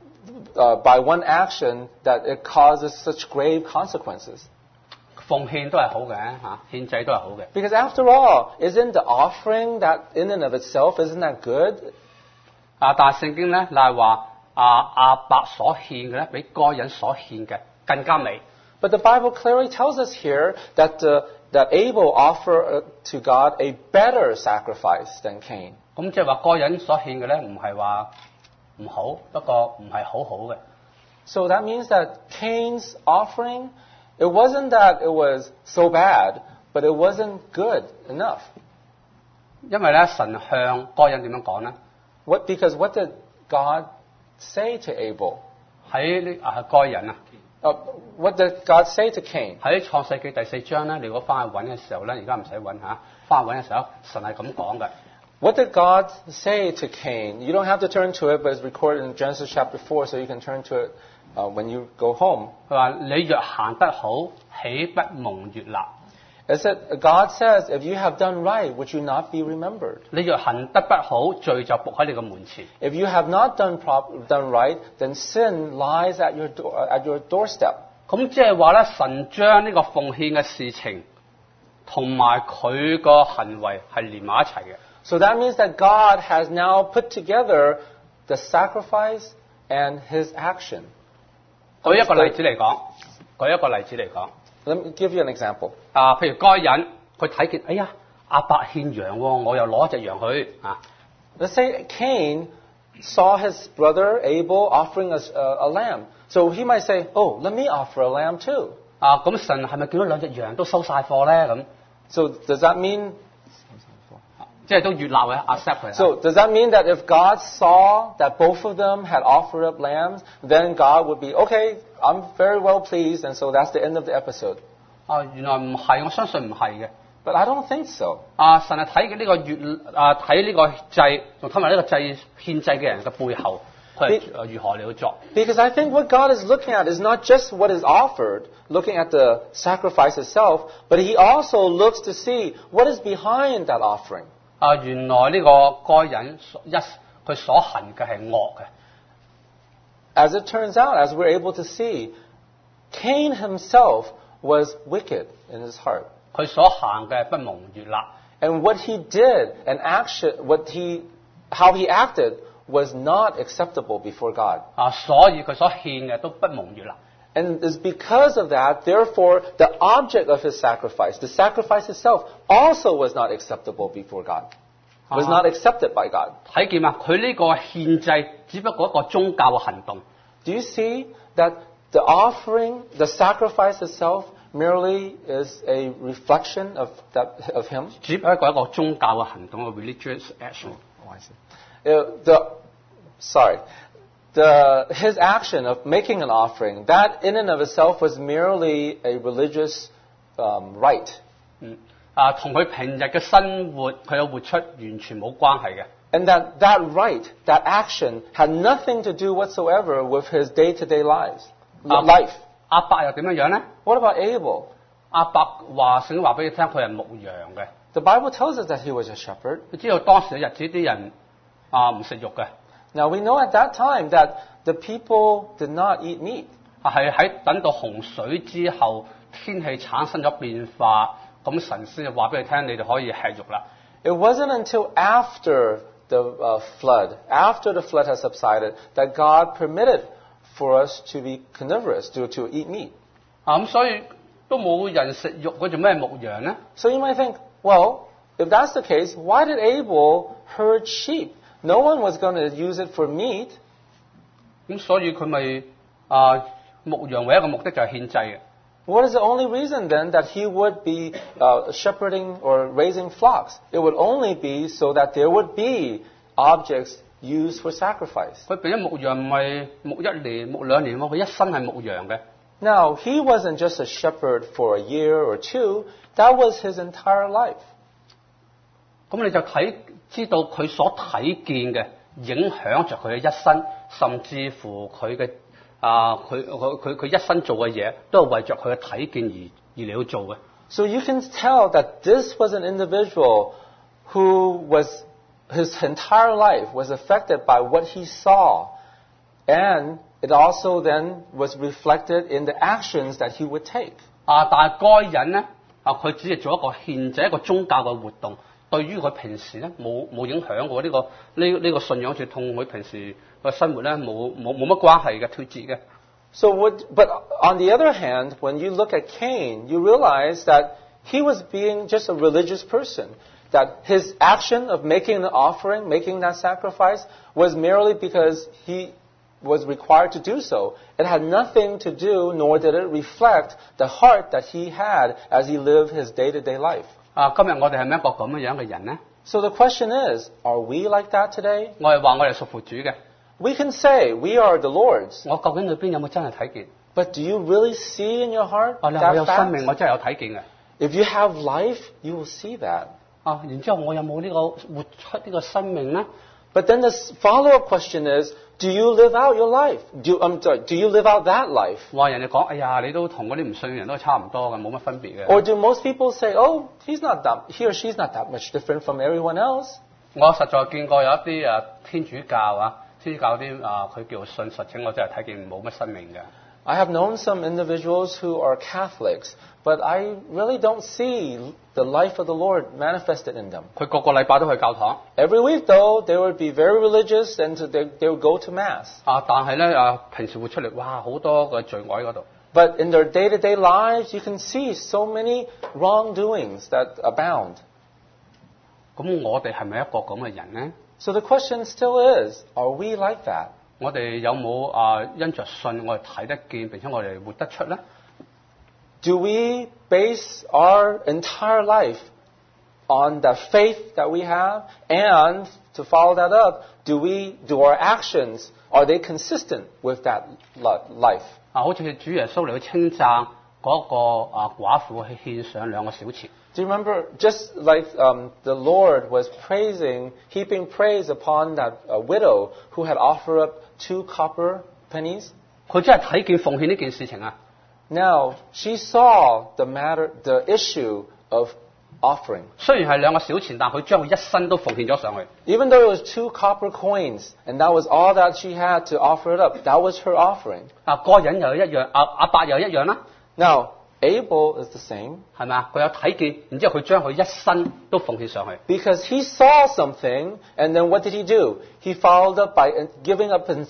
by one action that it causes such grave consequences. 奉獻都係好嘅嚇，獻祭都係好嘅。 Because after all, isn't the offering that in and of itself, isn't that good? 但係聖經咧係話。亞伯所獻嘅咧，比該隱所獻嘅更加美。 But the Bible clearly tells us here that Abel offered to God a better sacrifice than Cain. 咁即係話該隱所獻嘅咧，唔係話唔好，不過唔係好好嘅。 So that means that Cain's offering, it wasn't that it was so bad, but it wasn't good enough. 因為咧，神向該隱點樣講咧 Because what did God say to Abel? 喺呢該隱 what did God say to Cain? 喺創世記第4章咧，你如果翻去揾嘅時候咧，而家唔使揾嚇，翻去揾嘅時候，神係咁講嘅。 What did God say to Cain? You don't have to turn to it, but it's recorded in Genesis chapter 4, so you can turn to it when you go home. 佢話：你若行得好，豈不蒙悅納？ It said, God says, if you have done right, would you not be remembered? 你若行得不好，罪就伏喺你嘅門前。 If you have not done right, then sin lies at your doorstep. 咁即係話咧，神將呢個奉獻嘅事情同埋佢個行為係連埋一齊嘅。 So that means that God has now put together the sacrifice and His action. 舉一個例子嚟講。 Let me give you an example. 譬如該隱，佢睇見，哎呀，亞伯獻羊喎，我又攞隻羊去啊。 Let's say Cain saw his brother Abel offering a lamb. So he might say, oh, let me offer a lamb too. 咁神係咪見到兩隻羊都收晒貨咧？咁 So does that mean... 即係都悅納嘅 accept 佢。 So does that mean that if God saw that both of them had offered up lambs, then God would be, okay, I'm very well pleased, and so that's the end of the episode? 原來唔係，我相信唔係嘅。 But I don't think so. 神係睇嘅呢個睇呢個祭，同埋呢個獻祭嘅人嘅背後，佢係如何嚟做。 Because I think what God is looking at is not just what is offered, looking at the sacrifice itself, but He also looks to see what is behind that offering. 原來呢個該隱佢所行嘅係惡嘅。 As it turns out, as we're able to see, Cain himself was wicked in his heart. 佢所行嘅不蒙悅納。 And what he did, and how he acted, was not acceptable before God. 所以佢所獻嘅都不蒙悅納。 And it's because of that, therefore, the object of his sacrifice, the sacrifice itself, also was not acceptable before God. was not accepted by God. 睇見啊，佢呢個獻祭只不過一個宗教嘅行動。 Do you see that the offering, the sacrifice itself, merely is a reflection of him? 只不過一個宗教嘅行動，嘅 religious action。 Oh, I see. His action of making an offering, that in and of itself was merely a religious rite. 同佢平日嘅生活，佢嘅活出完全冇關係嘅。 And that rite, that action, had nothing to do whatsoever with his day-to-day life. 亞伯又點樣咧？ What about Abel? 亞伯聖經話俾你聽，佢係牧羊嘅。 The Bible tells us that he was a shepherd. 你知道當時嘅日子啲人唔食肉嘅， Now we know at that time that the people did not eat meat. 係喺等到洪水之後，天氣產生咗變化，咁神先就話俾你聽，你哋可以吃肉啦。 It wasn't until after the flood, after the flood has subsided, that God permitted for us to be carnivorous, to eat meat. 咁所以都冇人食肉，佢做咩牧羊咧？ So you might think, well, if that's the case, why did Abel herd sheep? No one was going to use it for meat. 咁所以佢咪牧羊唯一個目的就係獻祭嘅。 What is the only reason then that he would be shepherding or raising flocks? It would only be so that there would be objects used for sacrifice. 佢變咗牧羊唔係牧1年、牧2年喎，佢一生係牧羊嘅。 Now, he wasn't just a shepherd for a year or two. That was his entire life. 咁你就知道佢所睇見嘅影響着佢嘅一生，甚至乎佢嘅佢一生做嘅嘢都係為着佢嘅睇見而嚟去做嘅。 So you can tell that this was an individual who his entire life was affected by what he saw, and it also then was reflected in the actions that he would take. 但係該人咧佢只係做一個獻祭，一個宗教嘅活動，對於佢平時咧冇影響嘅呢個信仰，好似同佢平時嘅生活咧冇乜關係嘅脫節嘅。 But on the other hand, when you look at Cain, you realize that he was being just a religious person. That his action of making the offering, making that sacrifice, was merely because he was required to do so. It had nothing to do, nor did it reflect the heart that he had as he lived his day-to-day life. 今日我哋係咪一個咁樣嘅人呢？ So the question is, are we like that today? 我係話我哋屬乎主嘅， We can say we are the Lord's, 我究竟裏邊有冇真係睇見？ but do you really see in your heart 你話我有 that 生命， fact? 我真係有睇見嘅。 If you have life, you will see that. 然之後我有冇呢個活出呢個生命呢？ But then the follow-up question is, do you live out your life? Do you live out that life? 話人哋講，哎呀，你都同嗰啲唔信嘅人都差唔多嘅，冇乜分別嘅。 Or do most people say, oh, he or she's not that much different from everyone else? 我實在見過有一啲天主教天主教啲佢叫信實情，我真係睇見冇乜生命嘅。 I have known some individuals who are Catholics, but I really don't see the life of the Lord manifested in them. 佢個個禮拜都去教堂， Every week, though, they would be very religious and they would go to Mass. 但係咧平時會出嚟，哇好多嘅罪惡喺嗰度。 But in their day-to-day lives, you can see so many wrongdoings that abound. 咁我哋係咪一個咁嘅人呢？ So the question still is, are we like that? 我哋有冇因着信，我哋睇得見，並且我哋活得出呢？ Do we base our entire life on the faith that we have? And to follow that up, do our actions, are they consistent with that life? 好似主耶穌嚟去稱讚嗰個寡婦去獻上2個小錢。 Do you remember, just like the Lord was heaping praise upon that widow who had offered up 2 copper pennies? 佢真係睇見奉獻呢件事情啊！ Now, she saw the issue of offering. 雖然係2個小錢，但佢將佢一生都奉獻咗上去。 Even though it was 2 copper coins, and that was all that she had to offer it up, that was her offering. 個人又一樣，阿伯又一樣啦， Now, Abel is the same. 係咪啊？佢有睇見，然之後佢將佢一生都奉獻上去。 Because he saw something, and then what did he do? He followed up by giving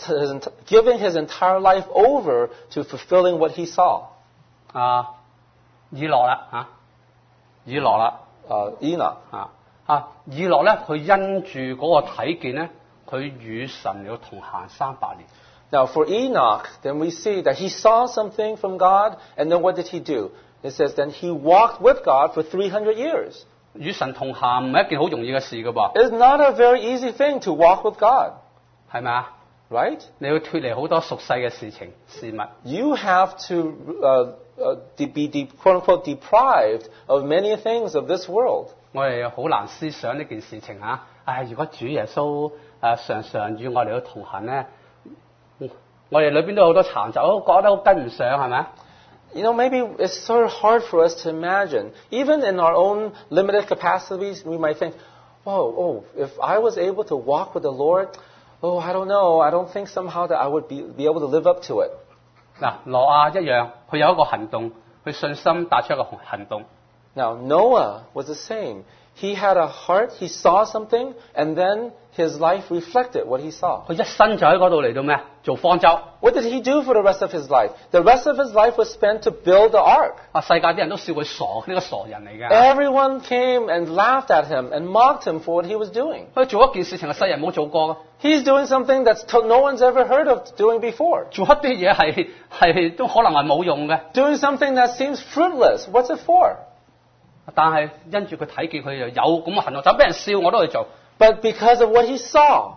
his entire life over to fulfilling what he saw. 以諾啦， Enoch. 以諾咧，佢因住嗰個睇見咧，佢與神嚟到同行300年。 Now, for Enoch, then we see that he saw something from God, and then what did he do? It says, then he walked with God for 300 years. 與神同行唔係一件好容易嘅事㗎噃， It's not a very easy thing to walk with God, 係咪啊？ right? 你要脱離好多俗世嘅事情事物。 You have to be quote-unquote deprived of many things of this world. 我哋好難思想呢件事情嚇。如果主耶穌常常與我哋去同行咧，我哋裏邊都有好多殘疾，我覺得好跟唔上，係咪？ You know, maybe it's sort of hard for us to imagine. Even in our own limited capacities, we might think, oh, if I was able to walk with the Lord, I don't know. I don't think somehow that I would be able to live up to it. 嗱，挪亞一樣，佢有一個行動，佢信心帶出一個行動。 Now, Noah was the same. He had a heart, he saw something, and then his life reflected what he saw. 佢一生就喺嗰度嚟到咩？做方舟。 What did he do for the rest of his life? The rest of his life was spent to build the ark. 世界啲人都笑佢傻，呢個傻人嚟嘅。 Everyone came and laughed at him and mocked him for what he was doing. 佢做一件事情係世人冇做過嘅， He's doing something that no one's ever heard of doing before. 做一啲嘢係都可能係冇用嘅， Doing something that seems fruitless. What's it for? 但係因住佢睇見佢有咁嘅行動，就俾人笑我都去做。 But because of what he saw,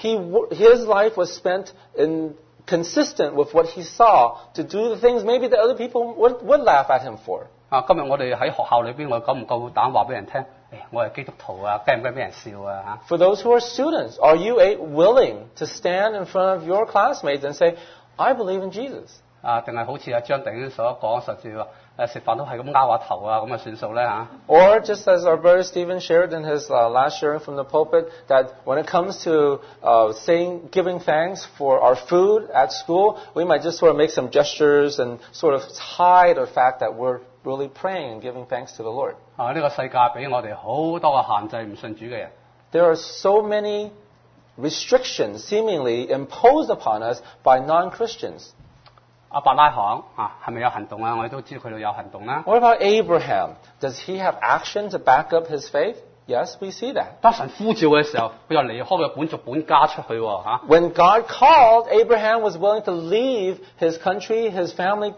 his life was spent consistent with what he saw to do the things maybe that other people would laugh at him for. 今日我哋喺學校裏邊，我夠唔夠膽話俾人聽？我係基督徒啊，驚唔驚俾人笑啊？ For those who are students, are you willing to stand in front of your classmates and say, I believe in Jesus? 定係好似阿張弟兄所講，實在話食飯都係咁拗下頭啊，咁啊算數咧嚇。 Or just as our brother Stephen shared in his last sharing from the pulpit, that when it comes to giving thanks for our food at school, we might just sort of make some gestures and sort of hide the fact that we're really praying and giving thanks to the Lord. 呢個世界俾我哋好多嘅限制，唔信主嘅人。 There are so many restrictions seemingly imposed upon us by non-Christians. 阿伯拉罕係咪有行動啊？我哋都知佢哋有行動啦。 What about Abraham? Does he have action to back up his faith? Yes, we see that. 當神呼召嘅時候，佢又離開佢本族本家出去喎嚇。 When God called, Abraham was willing to leave his country, his family,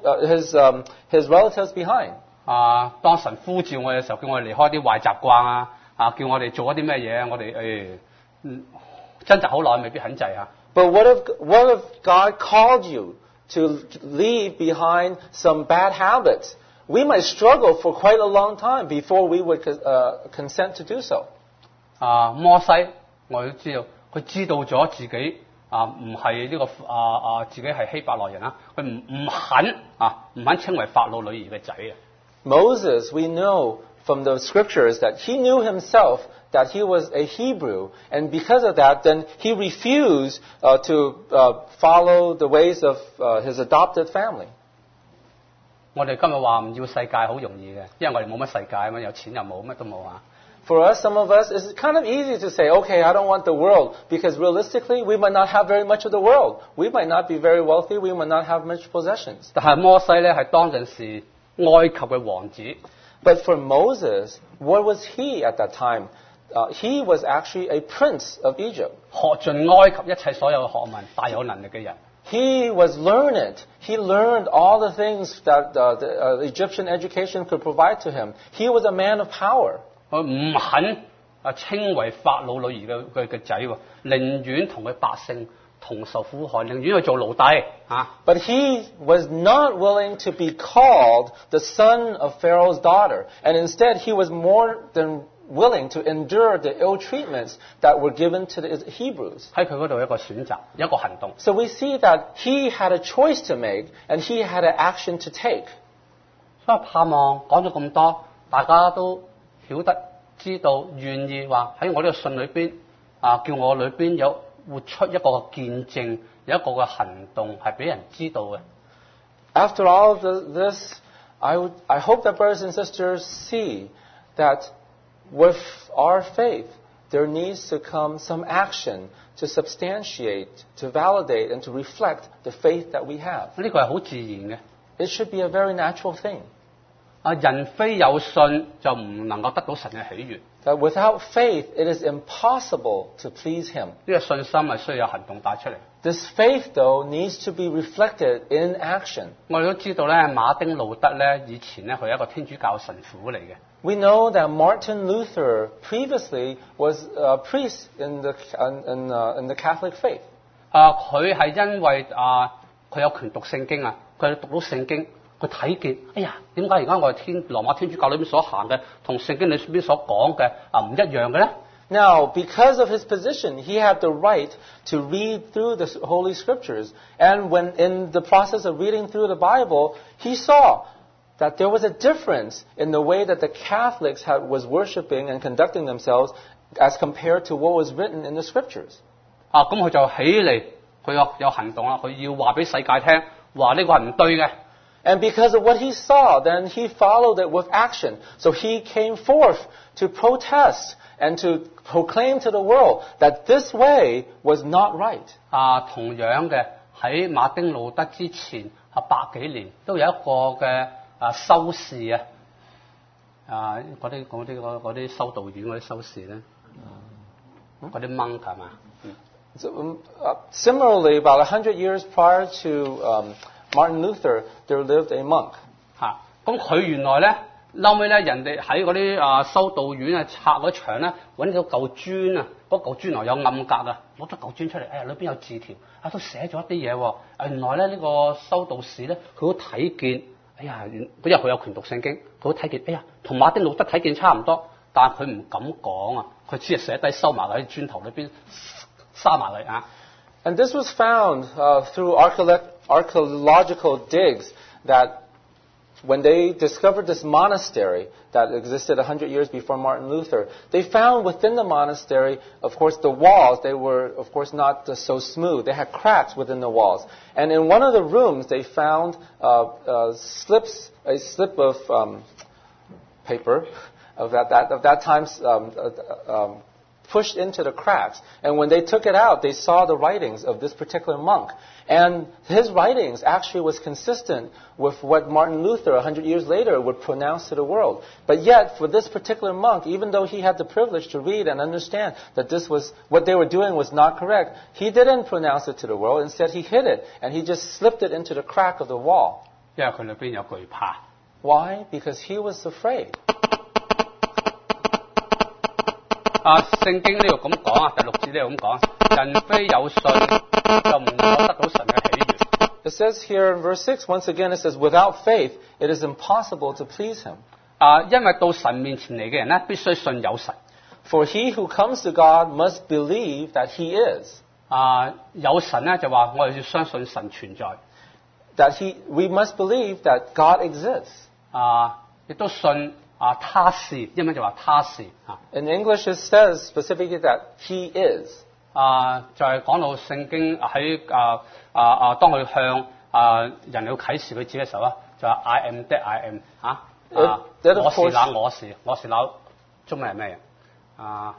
his relatives behind. 當神呼召我嘅時候，叫我哋離開啲壞習慣叫我哋做一啲咩嘢，我哋掙扎好耐，未必肯制嚇。 But what if God called you to leave behind some bad habits? We might struggle for quite a long time before we would consent to do so. 摩西我都知道，佢知道咗自己唔係呢個自己係希伯來人啦，佢唔肯稱為法老女兒嘅仔啊。 Moses, we know from the scriptures that he knew himself that he was a Hebrew, and because of that, then he refused to follow the ways of his adopted family. 我哋今日話唔要世界好容易嘅，因為我哋冇乜世界啊嘛，有錢又冇，乜都冇啊。 For us, some of us, it's kind of easy to say, okay, I don't want the world, because realistically, we might not have very much of the world. We might not be very wealthy. We might not have much possessions. 但係摩西咧係當陣時埃及嘅王子。 But for Moses, what was he at that time? He was actually a prince of Egypt. 學盡埃及一切所有嘅學問，大有能力嘅人。 He was learned. He learned all the things that the Egyptian education could provide to him. He was a man of power. 佢唔肯稱為法老女兒嘅仔喎，寧願同佢百姓同受苦害，寧願去做奴隸嚇。 But he was not willing to be called the son of Pharaoh's daughter. And instead, he was more than willing to endure the ill treatments that were given to the Hebrews. 喺佢嗰度有一個選擇，有一個行動。 So we see that he had a choice to make, and he had an action to take. 所以盼望講咗咁多，大家都曉得知道，願意話喺我呢個信裏邊叫我裏邊有活出一個見證，有一個嘅行動係俾人知道嘅。 After all of this, I hope that brothers and sisters see that with our faith, there needs to come some action to substantiate, to validate, and to reflect the faith that we have. 呢個係好自然嘅。 It should be a very natural thing. 人非有信就唔能夠得到神嘅喜悅。 That without faith, it is impossible to please Him. 呢個信心係需要有行動帶出嚟。 This faith, though, needs to be reflected in action. 我哋都知道咧，馬丁路德咧以前咧佢係一個天主教神父嚟嘅。 We know that Martin Luther previously was a priest in the Catholic faith. 佢係因為佢有權讀聖經啊，佢讀到聖經，佢睇見，哎呀，點解而家我哋羅馬天主教裏邊所行嘅同聖經裏邊所講嘅唔一樣嘅咧？ Now, because of his position, he had the right to read through the Holy Scriptures. And when in the process of reading through the Bible, he saw that there was a difference in the way that the Catholics was worshiping and conducting themselves as compared to what was written in the Scriptures. 咁佢就起嚟，佢有行動啦，佢要話俾世界聽，話呢個係唔對嘅。 And because of what he saw, then he followed it with action. So he came forth to protest and to proclaim to the world that this way was not right. 同樣嘅喺馬丁路德之前100幾年都有一個嘅修士嗰啲修道院嗰啲修士咧，嗰啲 monk 係嘛？ So, similarly, about 100 years prior to Martin Luther, there lived a monk. 咁佢原來咧，後尾咧人哋喺嗰啲修道院拆嗰牆咧，揾到嚿磚啊，嗰嚿磚內有暗格啊，攞咗嚿磚出嚟，哎呀裏邊有字條，都寫咗一啲嘢喎。原來咧呢個修道士咧，佢都睇見，哎呀，因為佢有權讀聖經，佢都睇見，哎呀，同馬丁路德睇見差唔多，但係佢唔敢講啊，佢只係寫低收埋喺磚頭裏邊，沙埋佢啊。 And this was found through archaeological digs that when they discovered this monastery that existed 100 years before Martin Luther, they found within the monastery, of course, the walls, they were, of course, not so smooth. They had cracks within the walls. And in one of the rooms, they found a slip of paper of that time pushed into the cracks. And when they took it out, they saw the writings of this particular monk. And his writings actually was consistent with what Martin Luther 100 years later would pronounce to the world. But yet, for this particular monk, even though he had the privilege to read and understand that this was, what they were doing was not correct, he didn't pronounce it to the world. Instead, he hid it, and he just slipped it into the crack of the wall. 因為佢裏邊有懼怕。 Why? Because he was afraid. 聖經呢度咁講第6節呢度咁講，人非有信就唔能夠得到神嘅喜悅。 It says here in verse 6, once again, it says, without faith, it is impossible to please him. 因為到神面前嚟嘅人咧，必須信有神。 For he who comes to God must believe that he is. 有神咧就話我哋要相信神存在。 We must believe that God exists. 亦都信他是，英文就話他是。 In English, it says specifically that he is. 就係講到聖經喺當佢向人類啟示佢自己嘅時候啊，就話 I am that I am 我是那我是，我是那中文係咩嘢？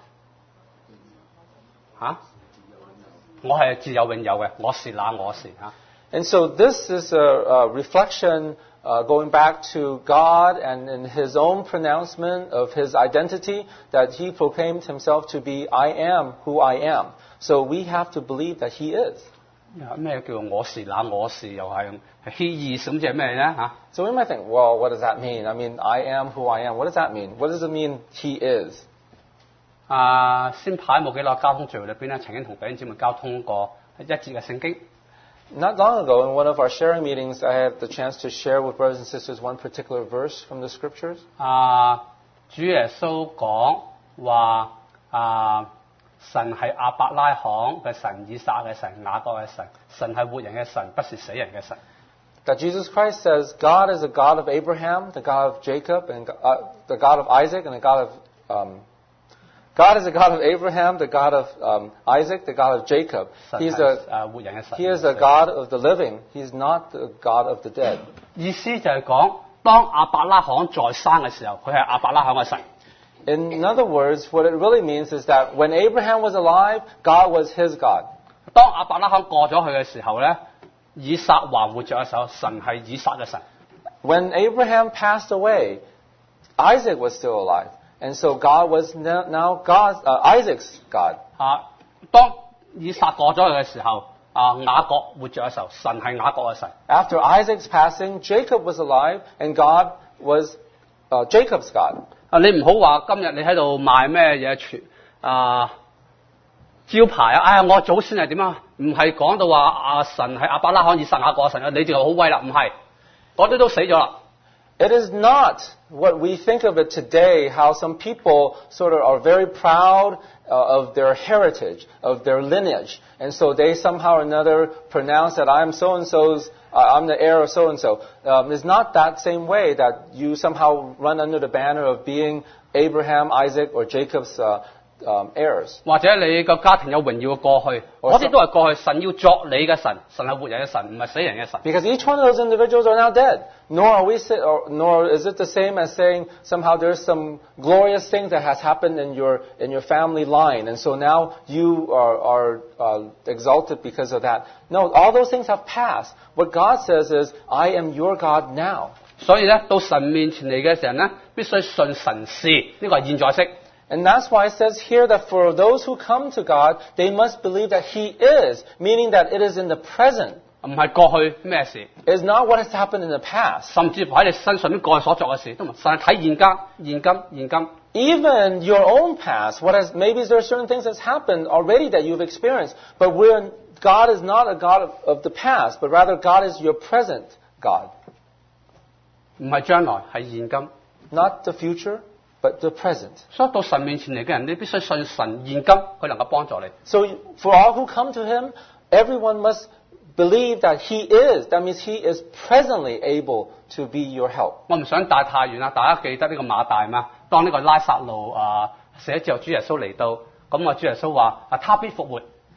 我係自有永有嘅，我是那我是。 And so this is a reflection going back to God and in his own pronouncement of his identity that he proclaimed himself to be I am who I am. So we have to believe that he is. 咩叫我是那我是又係 he is 咁即係咩咧嚇？ So we might think, well, what does that mean? I mean, I am who I am. What does that mean? What does it mean he is? 先排冇幾耐交通聚會裏邊咧，曾經同弟兄姊妹交通過一節嘅聖經。 Not long ago, in one of our sharing meetings, I had the chance to share with brothers and sisters one particular verse from the scriptures. 主耶穌講話神係亞伯拉罕嘅神、以撒嘅神、雅各嘅神，神係活人嘅神，不是死人嘅神。 That Jesus Christ says God is the God of Abraham, the God of Jacob, and the God of Isaac, and the God of God is the God of Abraham, the God of Isaac, the God of Jacob. He is the God of the living. He is not the God of the dead. 意思就係講，當亞伯拉罕在生嘅時候，佢係亞伯拉罕嘅神。 In other words, what it really means is that when Abraham was alive, God was his God. 當亞伯拉罕過咗去嘅時候咧，以撒還活着嘅時候，神係以撒嘅神。 When Abraham passed away, Isaac was still alive. And so God was now Isaac's God. 當以撒過咗去嘅時候，雅各活着嘅時候，神係雅各嘅神。 After Isaac's passing, Jacob was alive, and God was Jacob's God. 你唔好話今日你喺度賣咩嘢招牌啊！哎呀，我祖先係點啊？唔係講到話神係亞伯拉罕、以撒、雅各嘅神啊，你就好威啦！唔係，嗰啲都死咗啦。 It is not what we think of it today, how some people sort of are very proud of their heritage, of their lineage. And so they somehow or another pronounce that I'm so-and-so's, I'm the heir of so-and-so. It's not that same way that you somehow run under the banner of being Abraham, Isaac, or Jacob's heirs. 或者你個家庭有榮耀嘅過去，嗰啲都係過去。神要作你嘅神，神係活人嘅神，唔係死人嘅神。 Because each one of those individuals are now dead. Nor is it the same as saying somehow there's some glorious thing that has happened in your family line, and so now you are exalted because of that. No, all those things have passed. What God says is, I am your God now. 所以咧，到神面前嚟嘅時候咧，必須信神是，呢個係現在式。 And that's why it says here that for those who come to God, they must believe that He is, meaning that it is in the present. 唔係過去咩事， It is not what has happened in the past. 甚至乎喺你身上邊過去所作嘅事，都唔係神係睇現今。 Even your own past, maybe there are certain things that's happened already that you've experienced, but God is not a God of the past, but rather God is your present God. 唔係將來，係現今。 Not the future, but the present. 所以到神面前嚟嘅人，你必須信神現今，佢能夠幫助你。 So for all who come to Him, everyone must believe that He is. That means He is presently able to be your help. 我唔想帶太遠啦，大家記得呢個馬大嘛？當呢個拉撒路死咗之後，主耶穌嚟到，咁主耶穌話他必復活。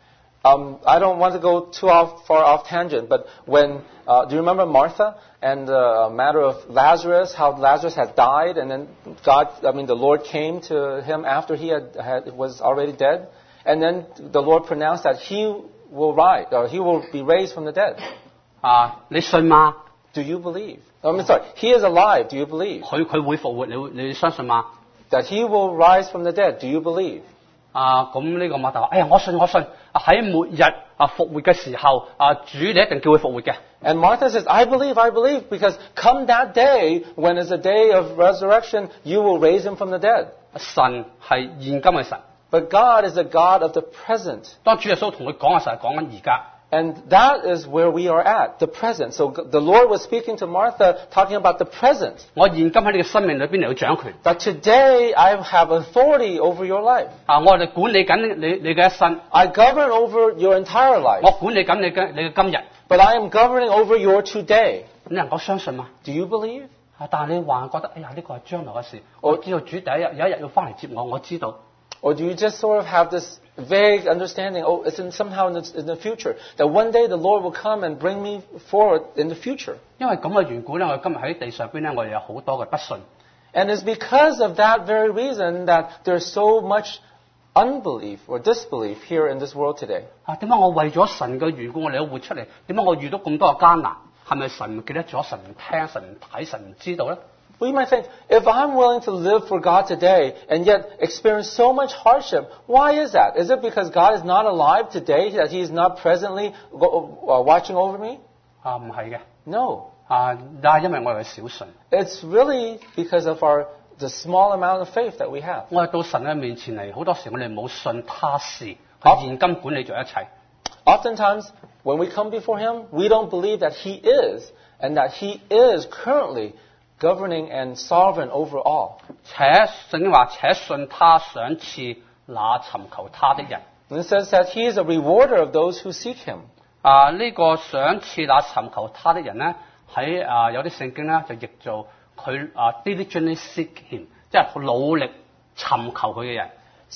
I don't want to go too far off tangent, but when do you remember Martha and the matter of Lazarus? How Lazarus had died, and then the Lord came to him after he was already dead, and then the Lord pronounced that He will rise, or He will be raised from the dead. 你信嗎？ Do you believe? He is alive. Do you believe? 佢會復活，你相信嗎？ That He will rise from the dead. Do you believe? 咁呢個馬大話：哎呀，我信，喺末日復活嘅時候，主你一定叫佢復活嘅。 And Martha says, I believe, because come that day, when is the day of resurrection, you will raise Him from the dead. 神係現今嘅神。 But God is the God of the present. 當主耶穌同佢講嘅時候，係講緊而家。 And that is where we are at, the present. So the Lord was speaking to Martha, talking about the present. 我現今喺你嘅生命裏邊嚟到掌權。 That today I have authority over your life. 我哋管理緊你嘅一生。 I govern over your entire life. 我管理緊你嘅今日。 But I am governing over your today. 你能夠相信嗎？ Do you believe? 但係你還覺得，哎呀，呢個係將來嘅事。我知道主有一日要翻嚟接我，我知道。 Or do you just sort of have this vague understanding, it's somehow in the future, that one day the Lord will come and bring me forward in the future? 因為咁嘅緣故咧，我哋今日喺地上邊咧，我哋有好多嘅不信。 And it's because of that very reason that there's so much unbelief or disbelief here in this world today. 點解我為咗神嘅緣故，我哋都活出嚟？點解我遇到咁多嘅艱難？係咪神唔記得咗？神唔聽，神唔睇，神唔知道咧？ Well, you might think, if I'm willing to live for God today and yet experience so much hardship, why is that? Is it because God is not alive today, that He is not presently watching over me? 唔係嘅。 No. 但係因為我哋嘅小信。 It's really because of the small amount of faith that we have. 我哋到神嘅面前嚟，好多時我哋冇信他是，佢現今管理咗一切。 Oftentimes, when we come before Him, we don't believe that He is, and that He is currently governing and sovereign over all. 聖經話：且信他賞賜那尋求他的人。 And it says that He is a rewarder of those who seek Him. 呢個賞賜那尋求他的人咧，喺有啲聖經咧就譯做佢diligently seek Him， 即係努力尋求佢嘅人。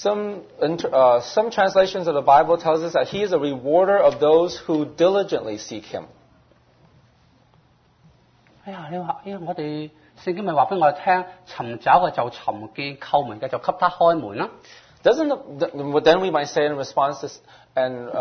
Some translations of the Bible tells us that He is a rewarder of those who diligently seek Him. 哎呀，你話，我哋聖經咪話俾我哋聽，尋找嘅就尋見，叩門嘅就給他開門啦。 Then we might say in response to and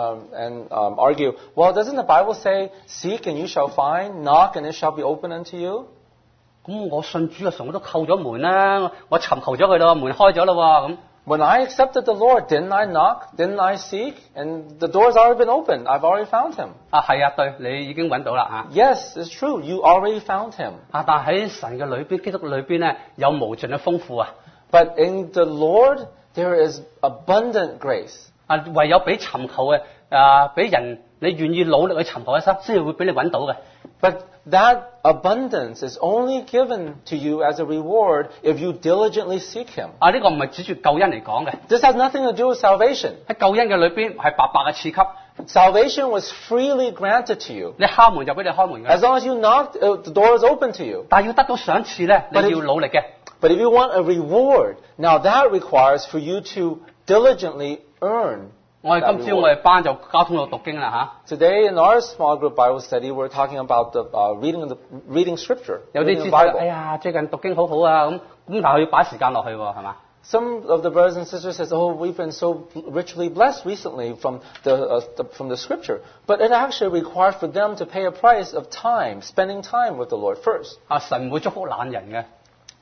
argue, well, doesn't the Bible say, seek and you shall find, knock and it shall be open unto you? 咁我信主嘅時候我都叩咗門啦，我尋求咗佢咯，門開咗咯咁。 When I accepted the Lord, didn't I knock? Didn't I seek? And the door's already been opened. I've already found him. 係啊，對，你已經揾到啦 Yes, it's true. You already found him. 但喺神嘅裏邊，基督裏邊咧有無盡嘅豐富啊。 But in the Lord, there is abundant grace. 唯有俾尋求嘅俾人你願意努力去尋求嘅心，先至會俾你揾到嘅。 But that abundance is only given to you as a reward if you diligently seek him. 呢個唔係指住救恩嚟講嘅。 This has nothing to do with salvation. 喺救恩嘅裏邊係白白嘅賜給。 Salvation was freely granted to you. 你敲門就俾你開門嘅。 As long as you knock, the door is open to you. 但係要得到賞賜咧，你要努力嘅。 But if you want a reward, now that requires for you to diligently earn. 我哋今朝我哋班就交通到讀經啦 Today in our small group Bible study, we're talking about the reading Scripture. 有啲知道，哎呀，最近讀經好好啊，咁但係要擺時間落去喎，係嘛？ Some of the brothers and sisters says, "Oh, we've been so richly blessed recently from the Scripture," but it actually requires for them to pay a price of time, spending time with the Lord first. 神唔會祝福懶人嘅。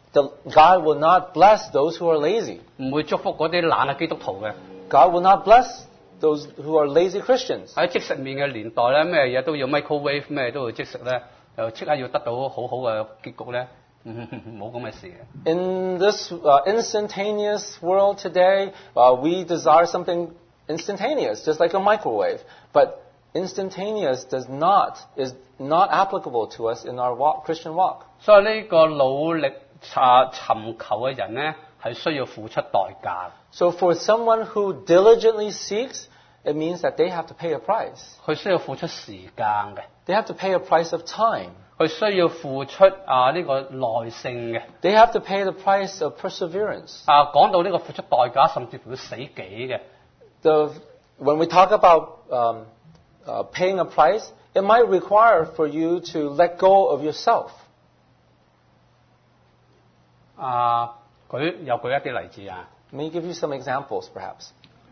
God will not bless those who are lazy. 唔會祝福嗰啲懶嘅基督徒嘅。 God will not bless those who are lazy Christians. 喺即食麵嘅年代咧，咩嘢都要 microwave， 咩都要即食咧，又即刻要得到好好嘅結局咧，冇咁嘅事嘅。 In this instantaneous world today, we desire something instantaneous, just like a microwave. But instantaneous is not applicable to us in our Christian walk. 所以呢個努力尋求嘅人咧，係需要付出代價。 So for someone who diligently seeks, it means that they have to pay a price. 佢需要付出時間嘅。 They have to pay a price of time. 佢需要付出呢個耐性嘅。 They have to pay the price of perseverance. 講到呢個付出代價，甚至乎要死己嘅。 When we talk about paying a price, it might require for you to let go of yourself. 舉一啲例子啊。Let me give you some examples, perhaps.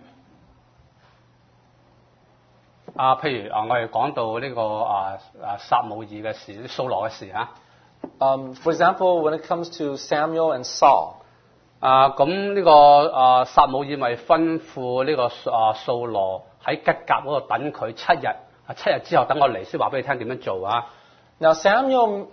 譬如我哋講到呢個撒母耳嘅事，掃羅嘅事啊。 For example, when it comes to Samuel and Saul. 咁呢個撒母耳咪吩咐呢個掃羅喺吉甲嗰度等佢7日，7日之後等我嚟先話俾你聽點樣做啊。 Now Samuel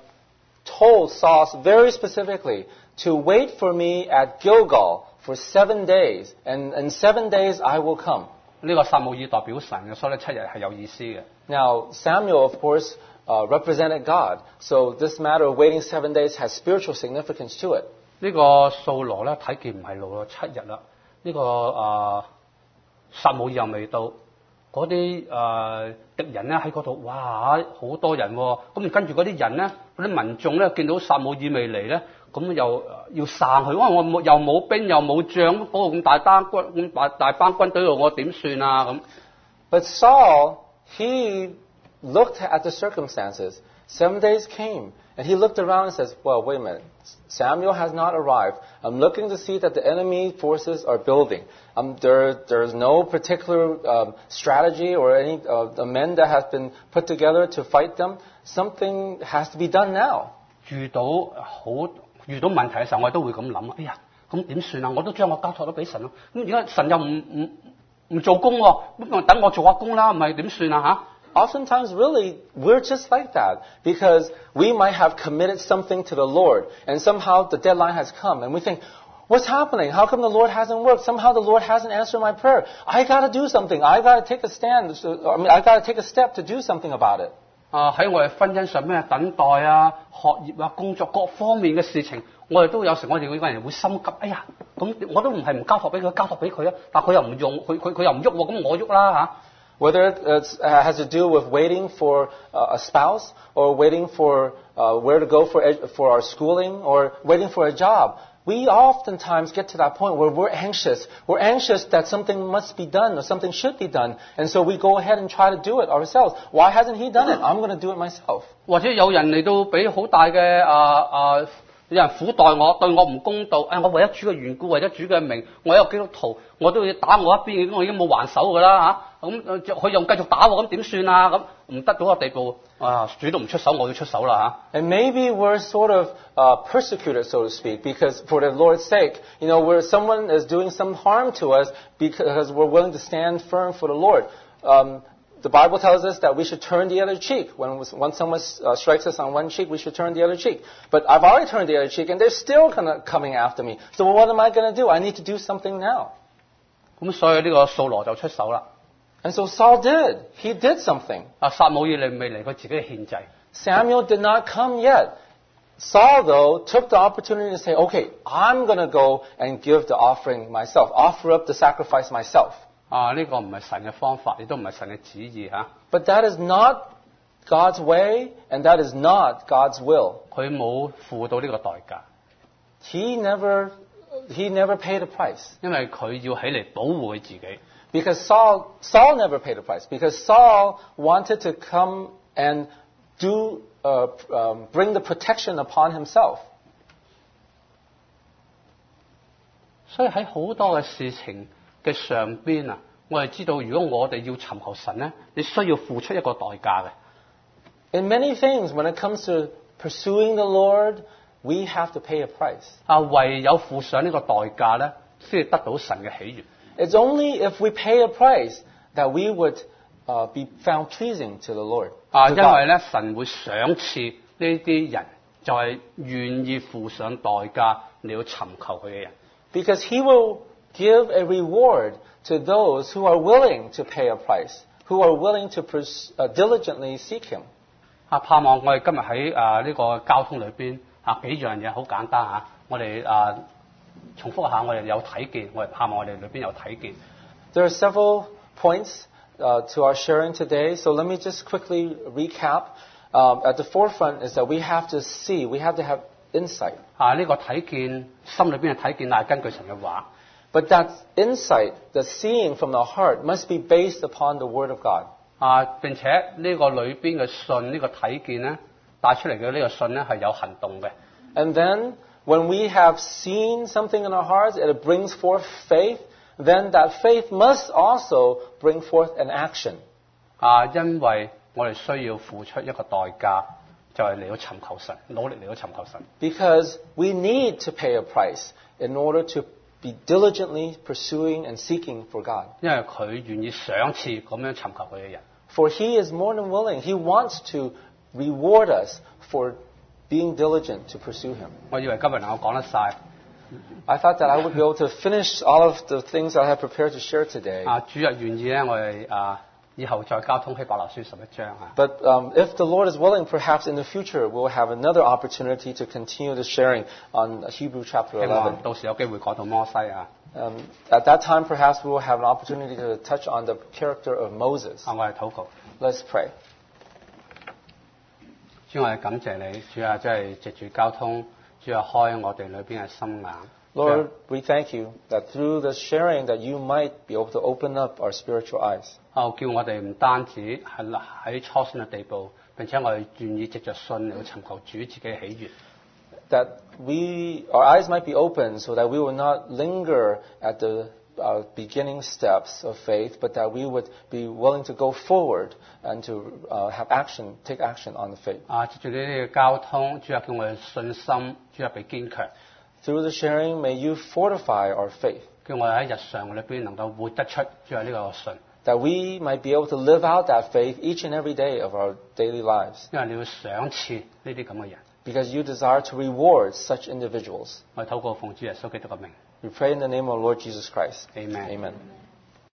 told Saul very specifically to wait for me at Gilgal for 7 days, and in 7 days I will come. 呢個撒母耳代表神嘅，所以7日係有意思嘅。 Now Samuel, of course, represented God, so this matter of waiting 7 days has spiritual significance to it. 呢個掃羅咧睇見唔係路咯，7日啦。呢個撒母耳又未到，嗰啲敵人咧喺嗰度，哇好多人喎。咁跟住嗰啲人咧，嗰啲民眾咧見到撒母耳未嚟咧，咁又要散佢，因為我又冇兵又冇將，嗰個咁大班軍隊度，我點算啊咁？ But Saul, he looked at the circumstances. 7 days came, and he looked around and says, "Well, wait a minute. Samuel has not arrived. I'm looking to see that the enemy forces are building. There's no particular strategy or any men that has been put together to fight them. Something has to be done now." 遇到問題嘅時候，我哋都會咁諗，哎呀，咁點算啊？我都將我交託咗俾神咯。咁而家神又唔做工喎，咁等我做下工啦，唔係點算啊嚇？Oftentimes, really, we're just like that because we might have committed something to the Lord, and somehow the deadline has come, and we think, "What's happening? How come the Lord hasn't worked? Somehow the Lord hasn't answered my prayer. I got to do something. I got to take a stand. I got to take a step to do something about it." 喺我哋婚姻上咩等待啊、學業啊、工作各方面嘅事情，我哋都有時我哋每個人會心急。哎呀，咁我都唔係唔交託俾佢，交託俾佢啊，但佢又唔用，佢又唔喐喎，咁我喐啦嚇。Whether it has to do with waiting for a spouse, or waiting for where to go for our schooling, or waiting for a job, we oftentimes get to that point where we're anxious. We're anxious that something must be done or something should be done, and so we go ahead and try to do it ourselves. Why hasn't he done it? I'm going to do it myself. 或者有人嚟到俾好大嘅有人苦待我，對我唔公道，我為咗主嘅緣故，為咗主嘅名，我一個基督徒，我都要打我一邊，我已經冇還手㗎啦嚇，咁佢又繼續打我，咁點算啊？咁唔得到個地步，主都唔出手，我要出手啦嚇。 And maybe we're sort of persecuted, so to speak, because for the Lord's sake, where someone is doing some harm to us because we're willing to stand firm for the Lord. The Bible tells us that we should turn the other cheek. When someone strikes us on one cheek, we should turn the other cheek. But I've already turned the other cheek, and they're still coming after me. So what am I going to do? I need to do something now. 咁所以呢個掃羅就出手啦。 And so Saul did. He did something. 撒母耳未嚟，佢自己獻祭。 Samuel did not come yet. Saul, though, took the opportunity to say, okay, I'm going to go and give the offering myself, offer up the sacrifice myself. 呢個唔係神嘅方法，亦都唔係神嘅旨意嚇。 But that is not God's way, and that is not God's will. 佢冇付到呢個代價。 He never paid a price. 因為佢要起嚟保護佢自己。 Because Saul never paid a price. Because Saul wanted to come and bring the protection upon himself. 所以喺好多嘅事情嘅上邊啊，我哋知道，如果我哋要尋求神咧，你需要付出一個代價嘅。 In many things, when it comes to pursuing the Lord, we have to pay a price. 唯有付上呢個代價咧，先至得到神嘅喜悅。 It's only if we pay a price that we would be found pleasing to the Lord. 因為咧，神會賞賜呢啲人，就係願意付上代價你要尋求佢嘅人。 Because He will give a reward to those who are willing to pay a price, who are willing to diligently seek Him. 盼望我哋今日喺呢個交通裏邊幾樣嘢好簡單嚇，我哋重複下，我哋有睇見，我哋盼望我哋裏邊有睇見。 There are several points to our sharing today, so let me just quickly recap. At the forefront is that we have to see, we have to have insight. 呢個睇見，心裏邊嘅睇見係根據神嘅話。 But that insight, the seeing from the heart, must be based upon the Word of God. 並且呢個裏邊嘅信，呢個睇見咧，帶出嚟嘅呢個信咧係有行動嘅。 And then, when we have seen something in our hearts, it brings forth faith, then that faith must also bring forth an action. 因為我哋需要付出一個代價，就係嚟到尋求神，努力嚟到尋求神。 Because we need to pay a price in order to be diligently pursuing and seeking for God. 因為佢願意賞賜咁樣尋求佢嘅人。 For He is more than willing. He wants to reward us for being diligent to pursue Him. 我以為今日能夠講得晒。 I thought that I would be able to finish all of the things I have prepared to share today. 主日願意咧，我哋以後再交通希伯來書11章。 But if the Lord is willing, perhaps in the future we'll have another opportunity to continue the sharing on Hebrew chapter 11. 到時有機會講到摩西啊。 At that time, perhaps we will have an opportunity to touch on the character of Moses. 我哋禱告。 Let's pray. 主，我哋感謝你，主啊，真係藉住交通，主啊，開我哋裏邊嘅心眼。 Lord, we thank you that through the sharing that you might be able to open up our spiritual eyes. 叫我哋唔單止係喺初信嘅地步，並且我哋願意藉着信嚟尋求主自己嘅喜悅。 That our eyes might be open so that we will not linger at the beginning steps of faith, but that we would be willing to go forward and to take action on the faith. 藉住呢啲嘅交通，主啊，叫我哋信心，主啊，被堅強。 Through the sharing, may you fortify our faith. 叫我哋喺日常裏邊能夠活得出主啊呢個信。 That we might be able to live out that faith each and every day of our daily lives. 因為你要賞賜呢啲咁嘅人。 Because you desire to reward such individuals. 我哋禱告奉主耶穌基督嘅名。 We pray in the name of Lord Jesus Christ. Amen. Amen.